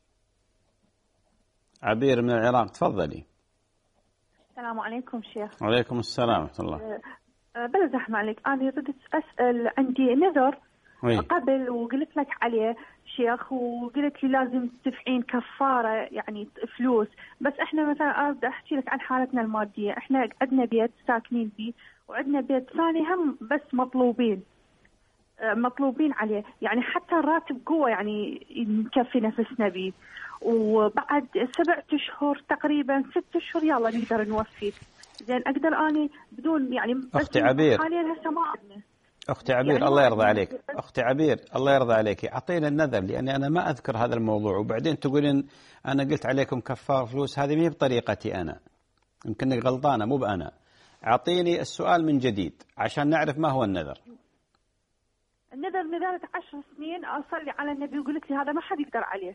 عبير من العراق تفضلي. السلام عليكم شيخ. وعليكم السلام ورحمة الله. بلا زحمة عليك، أنا ردت أسأل، عندي نذر قبل وقلت لك عليه شيخ، وقلت لي لازم تدفعين كفارة يعني فلوس، بس احنا مثلا أريد أحكي لك عن حالتنا المادية، احنا عندنا بيت ساكنين فيه، وعندنا بيت ثاني هم بس مطلوبين عليه، يعني حتى الراتب قوة يعني نكفي نفسنا بيه، وبعد 7 أشهر تقريبا 6 أشهر يلا نقدر نوفي. زين أقدر أني بدون يعني أختي عبير، حاليا هسه ما عندنا. أختي عبير يعني الله يرضى عليك، أختي عبير الله يرضى عليك، أعطينا النذر، لأني أنا ما أذكر هذا الموضوع، وبعدين تقولين أنا قلت عليكم كفار فلوس، هذه ما هي بطريقتي أنا، يمكنك غلطانة مو بأنا. أعطيني السؤال من جديد عشان نعرف ما هو النذر. النذر نذرت 10 سنين أصلي على النبي، وقلت لي هذا ما حد يقدر عليه.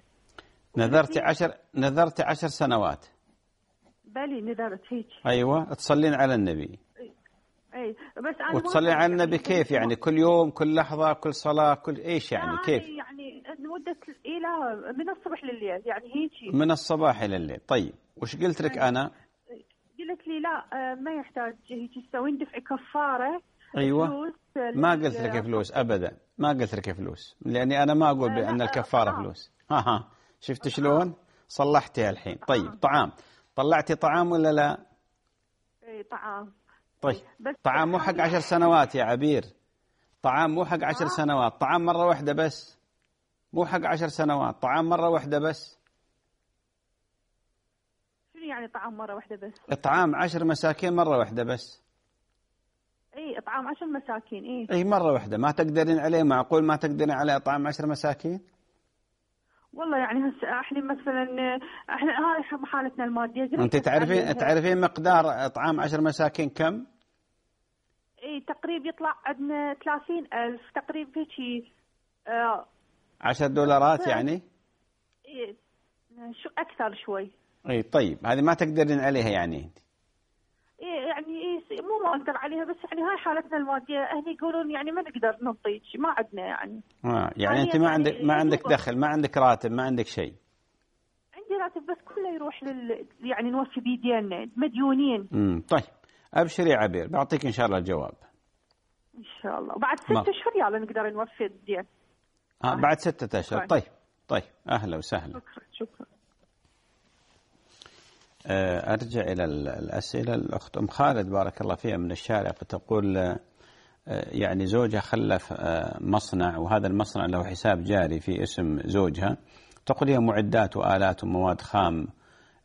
نذرت 10 سنوات. بلي نذرت هيك. أيوة، تصلين على النبي. أي بس أنا وتصلي على النبي كيف يعني؟ كل يوم، كل لحظة، كل صلاة، كل إيش يعني كيف؟ يعني مدة إلى من الصبح لليل يعني هيك. من الصباح إلى الليل. طيب وش قلت لك أنا؟ قلت لي لا ما يحتاج هيك تسوين دفع كفارة. أيوة، ما قلت لك فلوس أبدا، ما قلت لك فلوس، لأني أنا ما أقول بأن الكفارة فلوس. شفت شلون؟ صلحتها الحين. طيب طعام، طلعتي طعام ولا لا؟ اي طعام. طيب طعام مو حق 10 سنوات يا عبير، طعام مو حق 10 سنوات، طعام مرة واحدة بس، مو حق 10 سنوات، طعام مرة واحدة بس. شنو يعني طعام مرة واحدة بس؟ إطعام 10 مساكين مرة واحدة بس. اي إطعام 10 مساكين. اي مرة واحدة، ما تقدرين عليه؟ معقول ما تقدرين عليه إطعام 10 مساكين؟ والله يعني هسه احنا مثلا احنا هاي حالتنا الماديه. انت تعرفين مقدار اطعام 10 مساكين كم؟ اي تقريبا يطلع عندنا 30,000 تقريبا هيك. $10 يعني؟ اي شو اكثر شوي. اي طيب هذه ما تقدرين عليها يعني؟ يعني مو ما اقدر عليها، بس يعني هاي حالتنا الماديه، اهلي يقولون يعني ما نقدر نعطيك، ما عندنا يعني. يعني انت ما عندك دخل، ما عندك راتب، ما عندك شيء. عندي راتب بس كله يروح يعني نوفي بيدينا مديونين. طيب ابشري يا عبير، بعطيك ان شاء الله الجواب. ان شاء الله. وبعد 6 أشهر يلا نقدر نوفي الدين. بعد 6 أشهر. طيب اهلا وسهلا. شكرا. أرجع إلى الأسئلة. الأخت أم خالد بارك الله فيها من الشارقة تقول يعني زوجها خلف مصنع، وهذا المصنع له حساب جاري في اسم زوجها، تقول هي معدات وآلات ومواد خام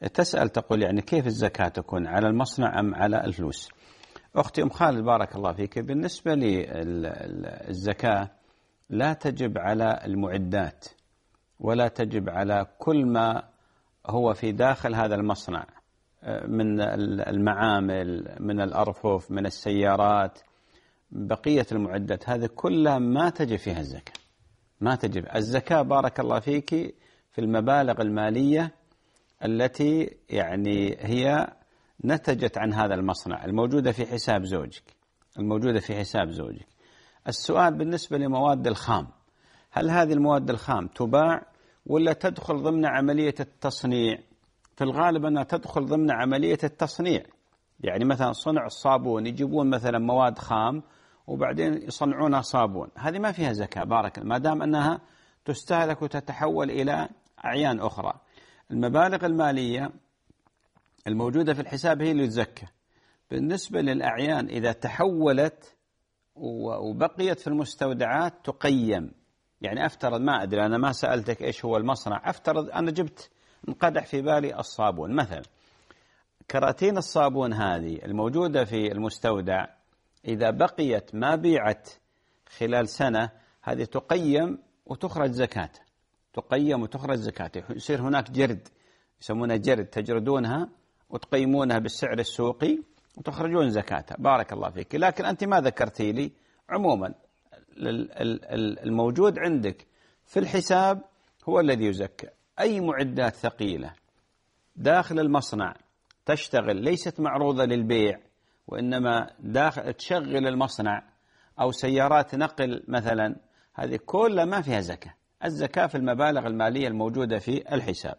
تسأل تقول يعني كيف الزكاة تكون على المصنع أم على الفلوس؟ أختي أم خالد بارك الله فيك، بالنسبة للزكاة لا تجب على المعدات ولا تجب على كل ما هو في داخل هذا المصنع من المعامل، من الأرفف، من السيارات، بقية المعدات هذه كلها ما تجب فيها الزكاة. ما تجب الزكاة بارك الله فيك في المبالغ المالية التي يعني هي نتجت عن هذا المصنع الموجودة في حساب زوجك، الموجودة في حساب زوجك. السؤال بالنسبة لمواد الخام، هل هذه المواد الخام تباع ولا تدخل ضمن عملية التصنيع؟ في الغالب أنها تدخل ضمن عملية التصنيع. يعني مثلا صنع الصابون يجيبون مثلا مواد خام وبعدين يصنعونها صابون، هذه ما فيها زكاة بارك الله، ما دام أنها تستهلك وتتحول إلى أعيان أخرى. المبالغ المالية الموجودة في الحساب هي اللي تزكى. بالنسبة للأعيان إذا تحولت وبقيت في المستودعات تقيم. يعني أفترض، ما أدري أنا ما سألتك إيش هو المصنع، أفترض أنا جبت انقدح في بالي الصابون مثلا، كراتين الصابون هذه الموجودة في المستودع إذا بقيت ما بيعت خلال سنة هذه تقيم وتخرج زكاة، تقيم وتخرج زكاة. يصير هناك جرد يسمونه جرد، تجردونها وتقيمونها بالسعر السوقي وتخرجون زكاتها بارك الله فيك. لكن أنت ما ذكرتي لي عموما الموجود عندك في الحساب هو الذي يزكى. أي معدات ثقيلة داخل المصنع تشتغل ليست معروضة للبيع وإنما داخل تشغل المصنع، أو سيارات نقل مثلا، هذه كلها ما فيها زكاة. الزكاة في المبالغ المالية الموجودة في الحساب.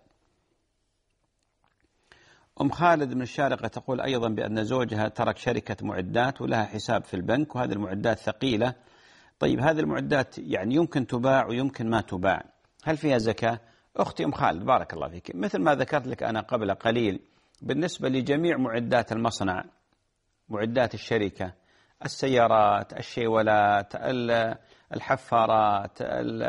أم خالد من الشارقة تقول أيضا بأن زوجها ترك شركة معدات ولها حساب في البنك، وهذه المعدات ثقيلة. طيب هذه المعدات يعني يمكن تباع ويمكن ما تباع، هل فيها زكاة؟ أختي أم خالد بارك الله فيك، مثل ما ذكرت لك أنا قبل قليل، بالنسبة لجميع معدات المصنع، معدات الشركة، السيارات، الشيولات، الحفارات،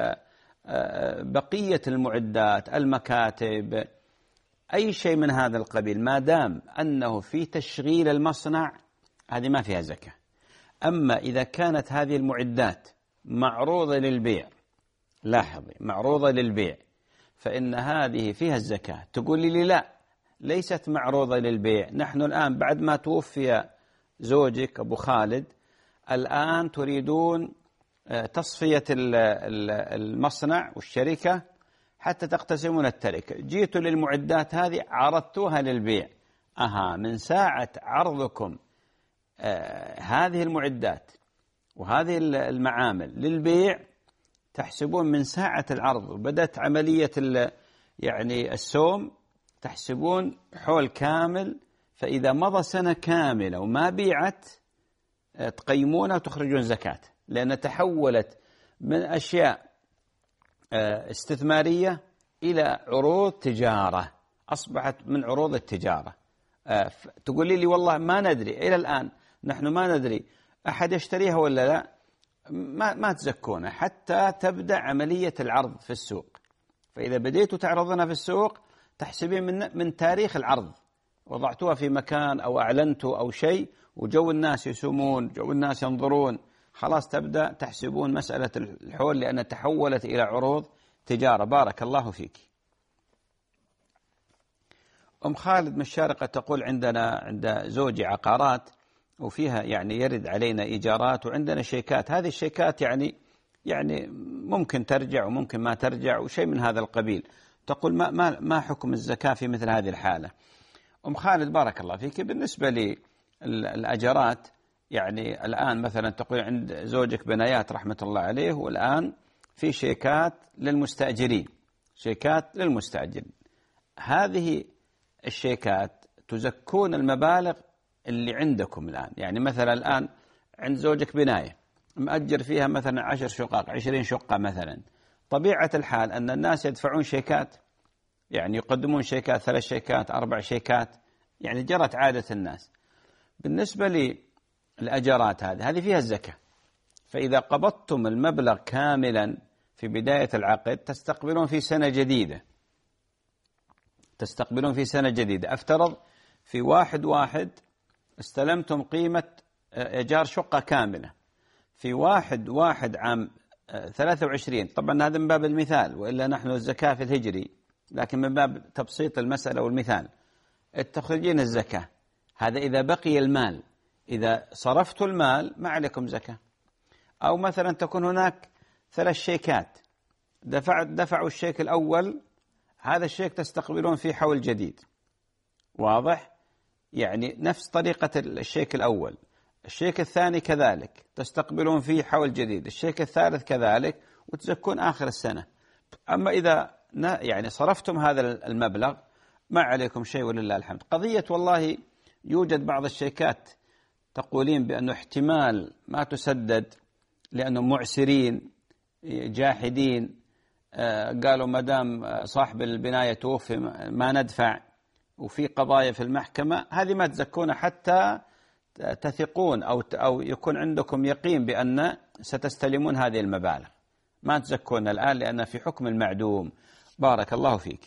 بقية المعدات، المكاتب، أي شيء من هذا القبيل ما دام أنه في تشغيل المصنع هذه ما فيها زكاة. أما إذا كانت هذه المعدات معروضة للبيع، لاحظي معروضة للبيع، فإن هذه فيها الزكاة. تقول لي لا ليست معروضة للبيع، نحن الآن بعد ما توفي زوجك أبو خالد الآن تريدون تصفية المصنع والشركة حتى تقتسمون التركة، جيتوا للمعدات هذه عرضتوها للبيع. من ساعة عرضكم هذه المعدات وهذه المعامل للبيع تحسبون من ساعة العرض وبدأت عملية يعني السوم، تحسبون حول كامل، فإذا مضى سنة كاملة وما بيعت تقيمونها وتخرجون زكاة، لأن تحولت من أشياء استثمارية إلى عروض تجارة، أصبحت من عروض التجارة. تقولي لي والله ما ندري إلى الآن، نحن ما ندري أحد يشتريها ولا لا، ما تزكونها حتى تبدأ عملية العرض في السوق. فإذا بديتوا تعرضونها في السوق تحسبين من تاريخ العرض، وضعتوها في مكان أو أعلنتوا أو شيء وجو الناس يسومون، جو الناس ينظرون، خلاص تبدأ تحسبون مسألة الحول لأنها تحولت إلى عروض تجارة. بارك الله فيك. أم خالد من الشارقة تقول عند زوجي عقارات وفيها يعني يرد علينا إيجارات وعندنا شيكات، هذه الشيكات يعني ممكن ترجع وممكن ما ترجع وشيء من هذا القبيل. تقول ما حكم الزكاة في مثل هذه الحالة؟ أم خالد بارك الله فيك، بالنسبة للأجارات يعني الآن مثلا تقول عند زوجك بنايات رحمة الله عليه، والآن في شيكات للمستأجرين، شيكات للمستأجرين. هذه الشيكات تزكون المبالغ اللي عندكم الآن. يعني مثلا الآن عند زوجك بناية مأجر فيها مثلا 10 شقق 20 شقة مثلا، طبيعة الحال أن الناس يدفعون شيكات، يعني يقدمون شيكات 3 شيكات 4 شيكات، يعني جرت عادة الناس. بالنسبة للأجارات هذه فيها الزكاة، فإذا قبضتم المبلغ كاملا في بداية العقد تستقبلون في سنة جديدة تستقبلون في سنة جديدة. أفترض في 1/1 استلمتم قيمة إيجار شقة كاملة، في 1/1 عام 23. طبعا هذا من باب المثال، وإلا نحن الزكاة في الهجري، لكن من باب تبسيط المسألة والمثال تخرجين الزكاة. هذا إذا بقي المال، إذا صرفت المال ما عليكم زكاة. أو مثلا تكون هناك 3 شيكات، دفعوا الشيك الأول، هذا الشيك تستقبلون فيه حول جديد، واضح؟ يعني نفس طريقة الشيك الأول. الشيك الثاني كذلك تستقبلون فيه حول جديد، الشيك الثالث كذلك، وتزكون آخر السنة. أما إذا يعني صرفتم هذا المبلغ ما عليكم شيء ولله الحمد. قضية والله يوجد بعض الشيكات تقولين بأنه احتمال ما تسدد لأنه معسرين جاحدين، قالوا ما دام صاحب البناية توفي ما ندفع، وفي قضايا في المحكمة، هذه ما تزكون حتى تثقون أو يكون عندكم يقين بأن ستستلمون هذه المبالغ. ما تزكون الآن لأن في حكم المعدوم. بارك الله فيك.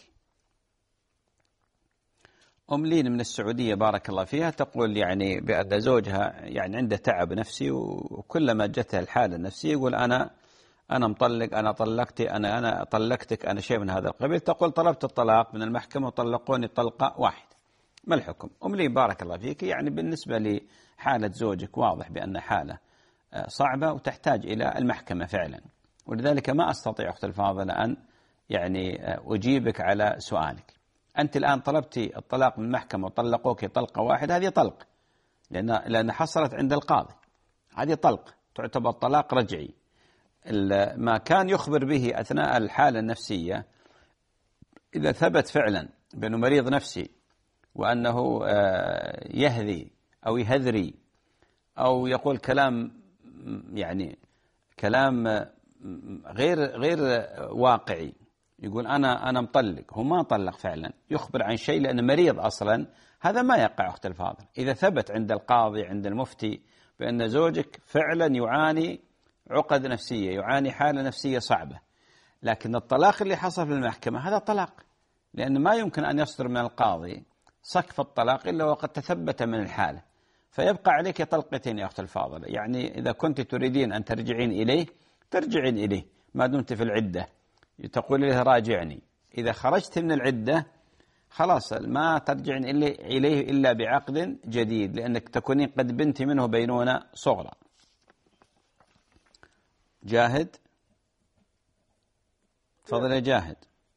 أم لين من السعودية بارك الله فيها تقول يعني بأن زوجها يعني عنده تعب نفسي، وكلما جتها الحالة النفسية يقول أنا مطلق، أنا طلقتي، أنا طلقتك، أنا شيء من هذا القبيل. تقول طلبت الطلاق من المحكمة وطلقوني طلقة واحدة. ما الحكم؟ أم لين بارك الله فيك، يعني بالنسبة لحالة زوجك واضح بأن حالة صعبة وتحتاج إلى المحكمة فعلا، ولذلك ما أستطيع أخت الفاضلة أن يعني أجيبك على سؤالك. أنت الآن طلبتي الطلاق من المحكمة وطلقوك طلقة واحدة، هذه طلق لأن حصلت عند القاضي، هذه طلق تعتبر طلاق رجعي. ما كان يخبر به أثناء الحالة النفسية إذا ثبت فعلا بأنه مريض نفسي وأنه يهذي أو يهذري أو يقول كلام يعني كلام غير واقعي، يقول أنا مطلق، هو ما طلق فعلا، يخبر عن شيء لأنه مريض أصلا، هذا ما يقع أخت الفاضل. إذا ثبت عند القاضي عند المفتي بأن زوجك فعلا يعاني عقد نفسية، يعاني حالة نفسية صعبة، لكن الطلاق اللي حصل في المحكمة هذا طلاق، لأنه ما يمكن أن يصدر من القاضي سقف الطلاق إلا وقد تثبت من الحالة، فيبقى عليك طلقتين يا أخت الفاضل. يعني إذا كنت تريدين أن ترجعين إليه ترجعين إليه ما دمت في العدة، تقول له راجعني. إذا خرجت من العدة خلاص ما ترجعين إليه إلا بعقد جديد، لأنك تكونين قد بنت منه بينونة صغرى. جاهد، تفضل يا جاهد.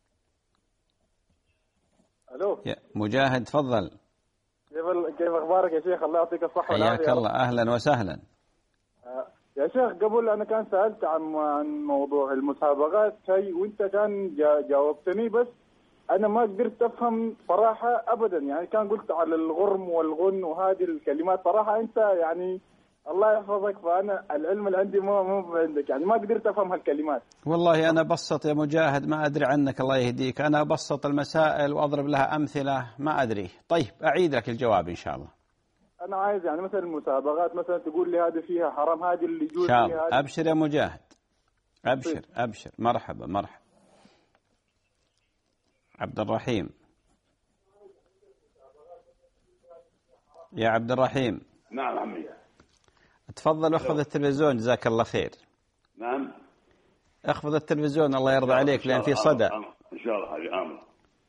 الو يا مجاهد تفضل. كيف اخبارك يا شيخ؟ الله يعطيك الصحه والعافيه. حياك الله، اهلا وسهلا. يا شيخ قبل انا كان سالت عن موضوع المسابقات شيء وانت كان جاوبتني، بس انا ما قدرت افهم صراحه ابدا. يعني كان قلت على الغرم والغن وهذه الكلمات، صراحه انت يعني الله يحفظك، فانا العلم اللي عندي مو عندك، يعني ما قدرت افهم هالكلمات. والله انا ابسط يا مجاهد، ما ادري عنك الله يهديك، انا ابسط المسائل واضرب لها امثله ما ادري. طيب اعيد لك الجواب ان شاء الله. انا عايز يعني مثلا المسابقات مثلا تقول لي هذه فيها حرام، هذه اللي يجوز فيها. ابشر يا مجاهد، ابشر ابشر. مرحبا مرحبا. عبد الرحيم، يا عبد الرحيم. نعم عمي. تفضل واخفض التلفزيون جزاك الله خير. نعم. اخفض التلفزيون الله يرضى عليك لأن في صدى. إن شاء الله حاجة آمن.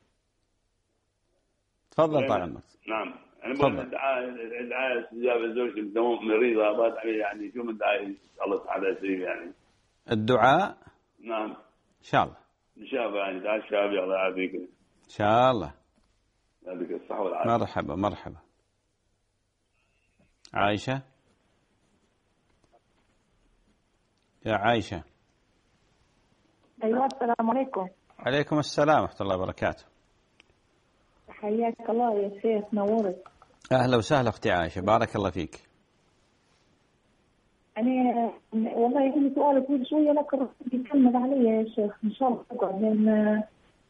تفضل طال عمرك. نعم. أنا بقول الدعاء استجابة زوجتي مريضة بعد يعني شو من دعاء إن شاء الله تعالى يسير يعني. الدعاء. نعم. إن شاء الله. إن شاء الله يعني دعاء الشافي الله يعافيك. إن شاء الله. يعطيك الصحة والعافية. مرحبا مرحبا. عائشة. يا عائشة. أيوة السلام عليكم. عليكم السلام ورحمة الله وبركاته. حياك الله يا شيخ، نورك. أهلا وسهلا أختي عائشة، بارك الله فيك. أنا والله عندي سؤال كل شوية لكن بيتكلم علي يا شيخ، إن شاء الله تقعد لأن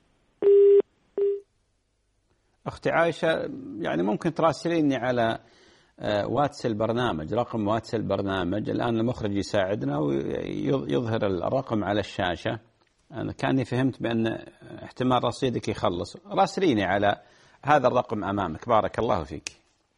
أختي عائشة يعني ممكن تراسليني على واتس البرنامج، رقم واتس البرنامج. الآن المخرج يساعدنا ويظهر الرقم على الشاشة، أنا كأني فهمت بأن احتمال رصيدك يخلص. راسليني على هذا الرقم أمامك. بارك الله فيك.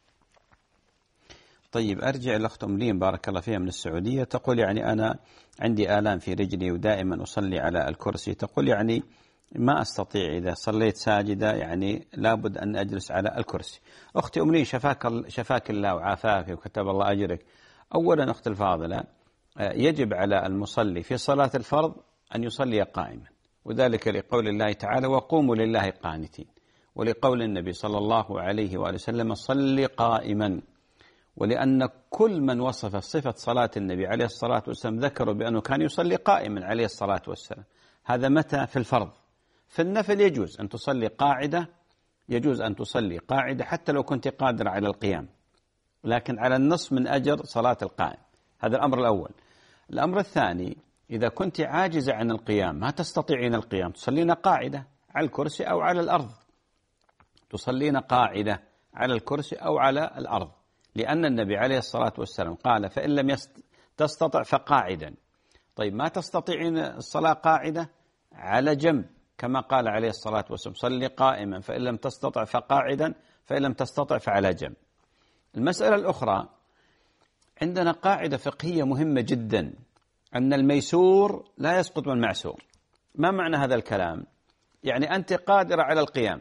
طيب أرجع لأخت أم لين بارك الله فيها من السعودية. تقول يعني أنا عندي آلام في رجلي ودائما أصلي على الكرسي. تقول يعني ما أستطيع إذا صليت ساجدة يعني لابد أن أجلس على الكرسي. أختي أم لين شفاك الله وعافاك وكتب الله أجرك. أولا أخت الفاضلة، يجب على المصلي في صلاة الفرض أن يصلي قائما، وذلك لقول الله تعالى وقوموا لله قانتين، ولقول النبي صلى الله عليه وآله وسلم صل قائما، ولأن كل من وصف صفة صلاة النبي عليه الصلاة والسلام ذكروا بأنه كان يصلي قائما عليه الصلاة والسلام. هذا متى؟ في الفرض. في النفل يجوز أن تصلي قاعدة، يجوز أن تصلي قاعدة حتى لو كنت قادر على القيام، لكن على النصف من أجر صلاة القائم. هذا الأمر الأول. الأمر الثاني، إذا كنت عاجزة عن القيام ما تستطيعين القيام تصلين قاعدة على الكرسي أو على الأرض، تصلين قاعدة على الكرسي أو على الأرض، لأن النبي عليه الصلاة والسلام قال فإن لم تستطع فقاعدا. طيب ما تستطيعين الصلاة قاعدة؟ على جنب، كما قال عليه الصلاة والسلام صلي قائما فإن لم تستطع فقاعدا فإن لم تستطع فعلى جنب. المسألة الأخرى، عندنا قاعدة فقهية مهمة جدا، أن الميسور لا يسقط من معسور. ما معنى هذا الكلام؟ يعني أنت قادرة على القيام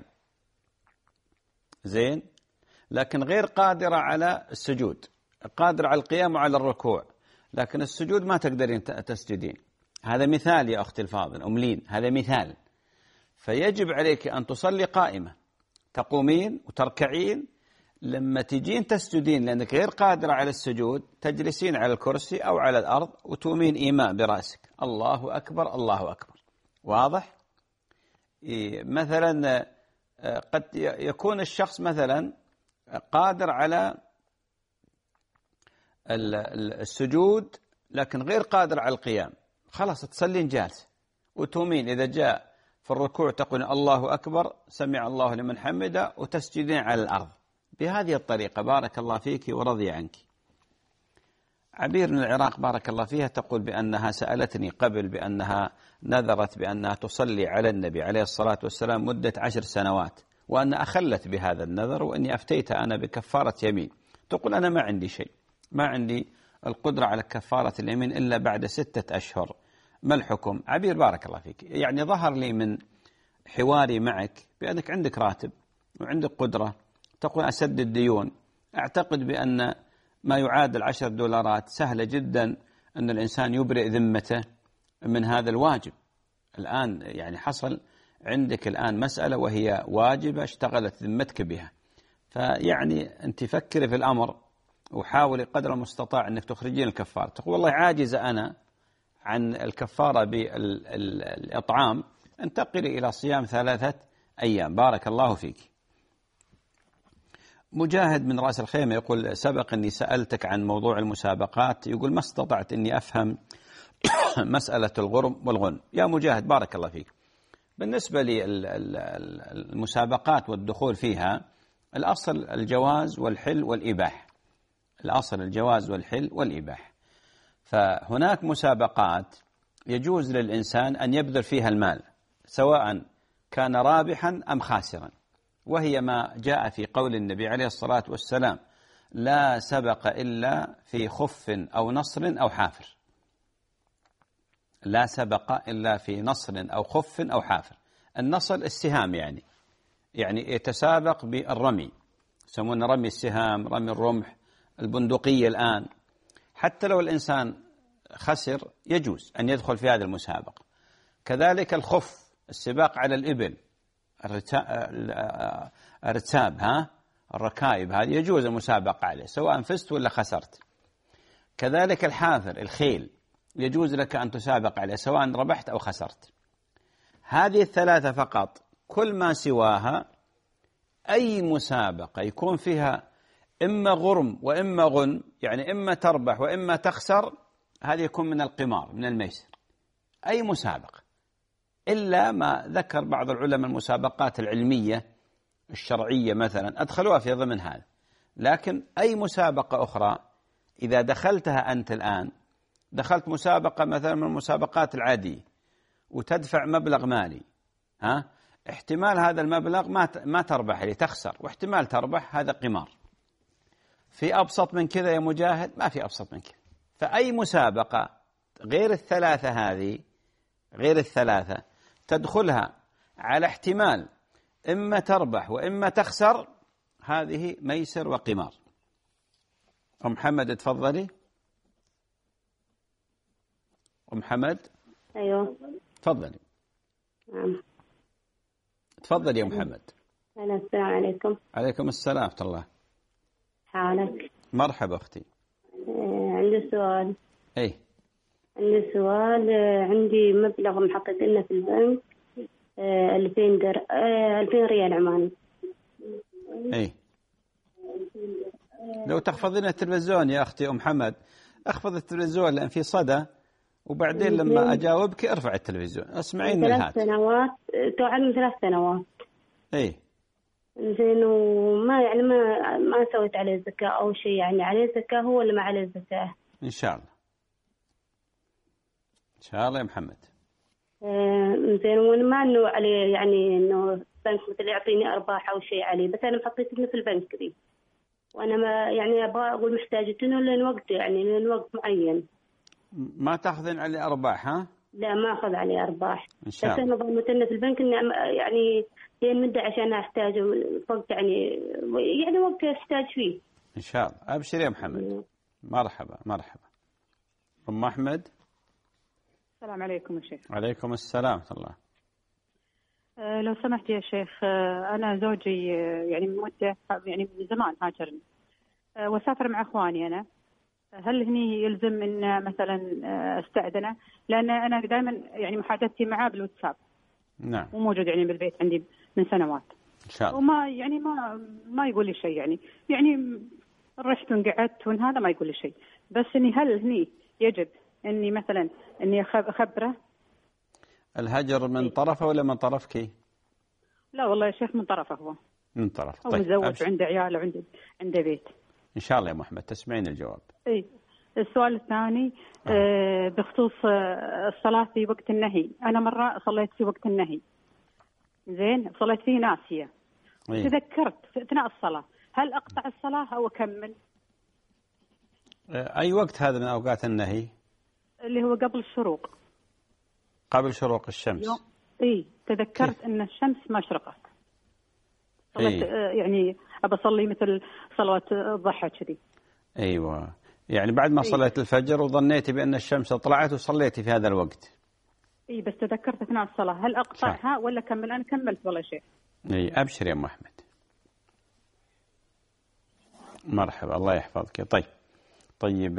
زين، لكن غير قادرة على السجود، قادرة على القيام وعلى الركوع، لكن السجود ما تقدرين تسجدين. هذا مثال يا أختي الفاضل أم لين، هذا مثال. فيجب عليك أن تصلي قائمة، تقومين وتركعين، لما تجين تسجدين لأنك غير قادرة على السجود تجلسين على الكرسي أو على الأرض وتؤمين إيماء برأسك الله أكبر الله أكبر. واضح؟ مثلا قد يكون الشخص مثلا قادر على السجود لكن غير قادر على القيام، خلاص تصلين جالسة وتؤمين، إذا جاء في الركوع تقول الله أكبر سمع الله لمن حمده وتسجدين على الأرض. بهذه الطريقة بارك الله فيك ورضي عنك. عبير من العراق بارك الله فيها تقول بأنها سألتني قبل بأنها نذرت بأنها تصلي على النبي عليه الصلاة والسلام مدة 10 سنوات، وأن أخلت بهذا النذر، وأني أفتيت أنا بكفارة يمين. تقول أنا ما عندي شيء، ما عندي القدرة على كفارة اليمين إلا بعد 6 أشهر، ما الحكم؟ عبير بارك الله فيك، يعني ظهر لي من حواري معك بأنك عندك راتب وعندك قدرة، تقول أسدد ديون. أعتقد بأن ما يعادل 10 دولارات سهلة جدا أن الإنسان يبرئ ذمته من هذا الواجب. الآن يعني حصل عندك الآن مسألة وهي واجبة اشتغلت ذمتك بها، فيعني أنت فكري في الأمر وحاولي قدر المستطاع أنك تخرجين الكفارة. تقول والله عاجزة أنا عن الكفارة بالإطعام، انتقلي إلى صيام 3 أيام. بارك الله فيك. مجاهد من رأس الخيمة يقول سبق أني سألتك عن موضوع المسابقات، يقول ما استطعت أني أفهم مسألة الغرم والغن. يا مجاهد بارك الله فيك، بالنسبة للمسابقات والدخول فيها الأصل الجواز والحل والإباحة، الأصل الجواز والحل والإباحة. فهناك مسابقات يجوز للإنسان أن يبذل فيها المال سواء كان رابحا أم خاسرا، وهي ما جاء في قول النبي عليه الصلاة والسلام لا سبق إلا في خف أو نصر أو حافر، لا سبق إلا في نصر أو خف أو حافر. النصر السهام، يعني يتسابق بالرمي، يسمونه رمي السهام، رمي الرمح، البندقية. الآن حتى لو الإنسان خسر يجوز أن يدخل في هذه المسابقة. كذلك الخف، السباق على الإبل، الرتاب، الركائب، هذه يجوز المسابقة عليه سواء فزت ولا خسرت. كذلك الحافر، الخيل، يجوز لك أن تسابق عليه سواء ربحت أو خسرت. هذه ال3 فقط، كل ما سواها أي مسابقة يكون فيها إما غرم وإما غن، يعني إما تربح وإما تخسر، هذا يكون من القمار، من الميسر. أي مسابقة إلا ما ذكر بعض العلماء المسابقات العلمية الشرعية مثلا أدخلوها في ضمن هذا، لكن أي مسابقة أخرى إذا دخلتها أنت الآن، دخلت مسابقة مثلا من المسابقات العادية وتدفع مبلغ مالي، احتمال هذا المبلغ ما تربح عليه، تخسر، واحتمال تربح، هذا قمار. في أبسط من كذا يا مجاهد؟ ما في أبسط من كذا. فأي مسابقة غير الثلاثة هذه، غير الثلاثة تدخلها على احتمال إما تربح وإما تخسر، هذه ميسر وقمار. أم محمد تفضلي. أم محمد. أيوه تفضلي. تفضلي يا محمد. السلام عليكم. عليكم السلام ورحمة الله. حالك؟ مرحبا أختي. عندي سؤال. أي. عندي سؤال. عندي مبلغ محطط لنا في البنك 2000 ريال عماني. أي. لو تخفضين التلفزيون يا أختي أم محمد، أخفض التلفزيون لأن في صدى، وبعدين لما أجاوبك ارفع التلفزيون، اسمعين من الهاتف. 3 سنوات، توعد من 3 سنوات. إيه. زين، وما يعني ما سويت عليه زكاة أو شيء، يعني عليه زكاة هو اللي ما عليه زكاة. إن شاء الله. إن شاء الله يا محمد. زين، وما إنه عليه يعني إنه البنك مثل يعطيني أرباح أو شيء عليه، بس أنا محطيت إنه في البنك دي، وأنا ما يعني أبغى أقول محتاجتنه لين وقت، يعني لين وقت معين. ما تأخذين عليه أرباح ها؟ لا، ما أخذ عليه أرباح. إن شاء الله. بس أنا ضمنت في البنك إني يعني لين مدة عشان أحتاجه وقت، يعني وقت أحتاج فيه. إن شاء الله. أبشر يا محمد. مرحبا مرحبا. أم أحمد. السلام عليكم يا شيخ. عليكم السلام ورحمة الله. لو سمحت يا شيخ، أنا زوجي يعني من مدة، يعني من زمان هاجرني وسافر مع إخواني أنا. هل هني يلزم إن مثلا استأذنه؟ لأن أنا دائما يعني محادثتي معاه بالواتساب. نعم. وموجود يعني بالبيت عندي من سنوات. إن شاء الله. وما يعني ما يقول لي شيء، يعني رحت وقعدت هذا ما يقول لي شيء، بس إني هل هني يجب إني مثلا إني أخبره؟ الهجر من طرفه ولا من طرفك؟ لا والله يا شيخ من طرفه هو. من طرف. هو متزوج وعنده عيال وعنده بيت. إن شاء الله يا محمد تسمعين الجواب. إيه. السؤال الثاني بخصوص الصلاة في وقت النهي. أنا مرة صليت في وقت النهي، زين، صليت فيه ناسية. إيه. تذكرت في أثناء الصلاة، هل أقطع الصلاة أو أكمل؟ أي وقت هذا من أوقات النهي؟ اللي هو قبل الشروق. قبل شروق الشمس. إيه، تذكرت أن الشمس ما شرقت. صليت يعني أبى أصلي مثل صلوات الضحى كذي. أيوة، يعني بعد ما صليت الفجر وظنيتي بأن الشمس طلعت وصليتي في هذا الوقت. إيه، بس تذكرت أثناء الصلاة، هل أقطعها ولا أكمل؟ أنا كملت والله شيء. إيه، أبشر يا أم أحمد. مرحبا، الله يحفظك. طيب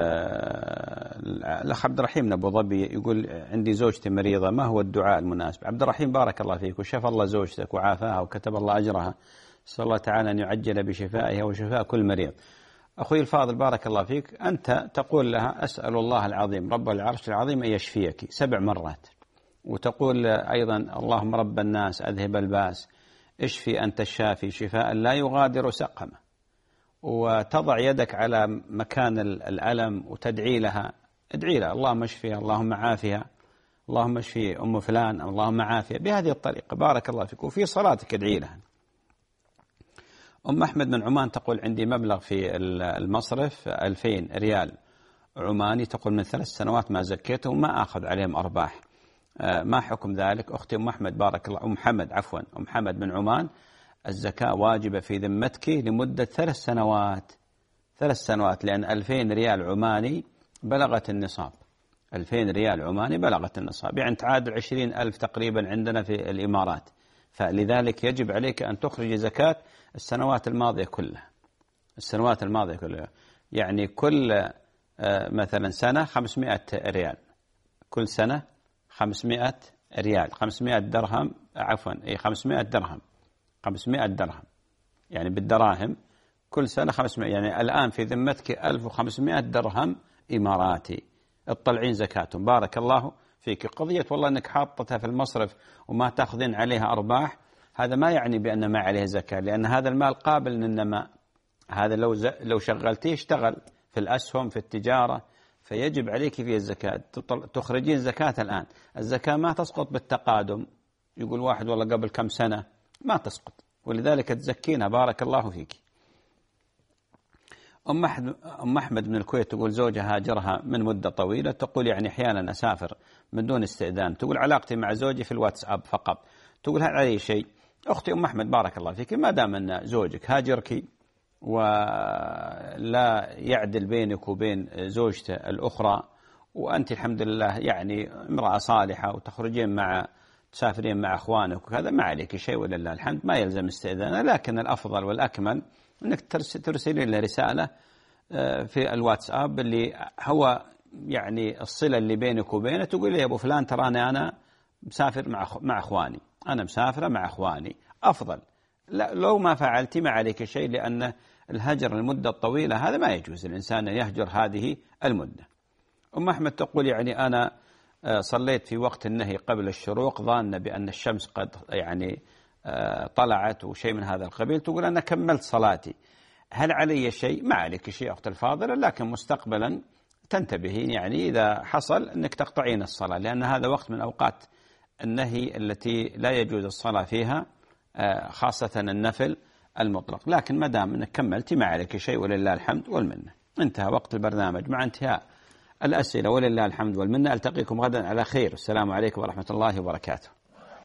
الأخ عبد الرحيم من أبو ظبي يقول عندي زوجتي مريضة، ما هو الدعاء المناسب؟ عبد الرحيم بارك الله فيك، وشفى الله زوجتك وعافاها وكتب الله أجرها، نسأل الله تعالى أن يعجل بشفائها وشفاء كل مريض. أخوي الفاضل بارك الله فيك، أنت تقول لها أسأل الله العظيم رب العرش العظيم أن يشفيك 7 مرات، وتقول أيضا اللهم رب الناس أذهب الباس اشفي أنت الشافي شفاء لا يغادر سقما، وتضع يدك على مكان الألم وتدعي لها، ادعي لها اللهم اشفيها، اللهم عافيها، اللهم اشفي أم فلان، اللهم عافيها، بهذه الطريقة بارك الله فيك، وفي صلاتك ادعي لها. أم أحمد من عمان تقول عندي مبلغ في المصرف 2000 ريال عماني، تقول من 3 سنوات ما زكيته وما أخذ عليهم أرباح، ما حكم ذلك؟ أختي أم أحمد بارك الله، أم محمد من عمان، الزكاة واجبة في ذمتك لمدة 3 سنوات، 3 سنوات، لأن 2000 ريال عماني بلغت النصاب، 2000 ريال عماني بلغت النصاب، يعني تعادل 20,000 تقريبا عندنا في الإمارات، فلذلك يجب عليك أن تخرج زكاة السنوات الماضية كلها، السنوات الماضية كلها، يعني كل مثلا سنة 500 ريال، كل سنة 500 ريال، 500 درهم، عفوا 500 درهم، 500 درهم يعني بالدراهم كل سنة 500، يعني الآن في ذمتك 1500 درهم إماراتي اطلعين زكاتهم. بارك الله فيك. قضية والله أنك حاطتها في المصرف وما تأخذين عليها أرباح، هذا ما يعني بأن ما عليه زكاة، لأن هذا المال قابل للنماء، هذا لو شغلتيه اشتغل في الأسهم في التجارة فيجب عليك في الزكاة تخرجين زكاة الآن. الزكاة ما تسقط بالتقادم، يقول واحد والله قبل كم سنة، ما تسقط، ولذلك تزكينا بارك الله فيك. أم أحمد من الكويت تقول زوجها هاجرها من مدة طويلة، تقول يعني أحيانا أسافر من دون استئذان، تقول علاقتي مع زوجي في الواتساب فقط، تقول هل علي شيء؟ أختي أم أحمد بارك الله فيك، ما دام أن زوجك هاجرك ولا يعدل بينك وبين زوجته الأخرى، وأنت الحمد لله يعني امرأة صالحة وتخرجين تسافرين مع أخوانك وكذا، ما عليك شيء ولله الحمد، ما يلزم استئذان. لكن الأفضل والأكمل أنك ترسلين له رسالة في الواتساب اللي هو يعني الصلة اللي بينك وبينه، تقول يا أبو فلان تراني أنا مسافر مع أخواني، أنا مسافرة مع أخواني، أفضل. لا لو ما فعلتي ما عليك شيء، لأن الهجر المدة الطويلة هذا ما يجوز الإنسان أن يهجر هذه المدة. أم أحمد تقول يعني أنا صليت في وقت النهي قبل الشروق ظانة بأن الشمس قد يعني طلعت وشيء من هذا القبيل، تقول أنا كملت صلاتي، هل علي شيء؟ ما عليك شيء أخت الفاضلة، لكن مستقبلا تنتبهين يعني إذا حصل أنك تقطعين الصلاة، لأن هذا وقت من أوقات النهي التي لا يجوز الصلاة فيها، خاصة النفل المطلق. لكن ما دام أنك كملتي ما عليك شيء ولله الحمد والمنة. انتهى وقت البرنامج مع انتهاء الأسئلة ولله الحمد والمنة. ألتقيكم غدا على خير، السلام عليكم ورحمة الله وبركاته.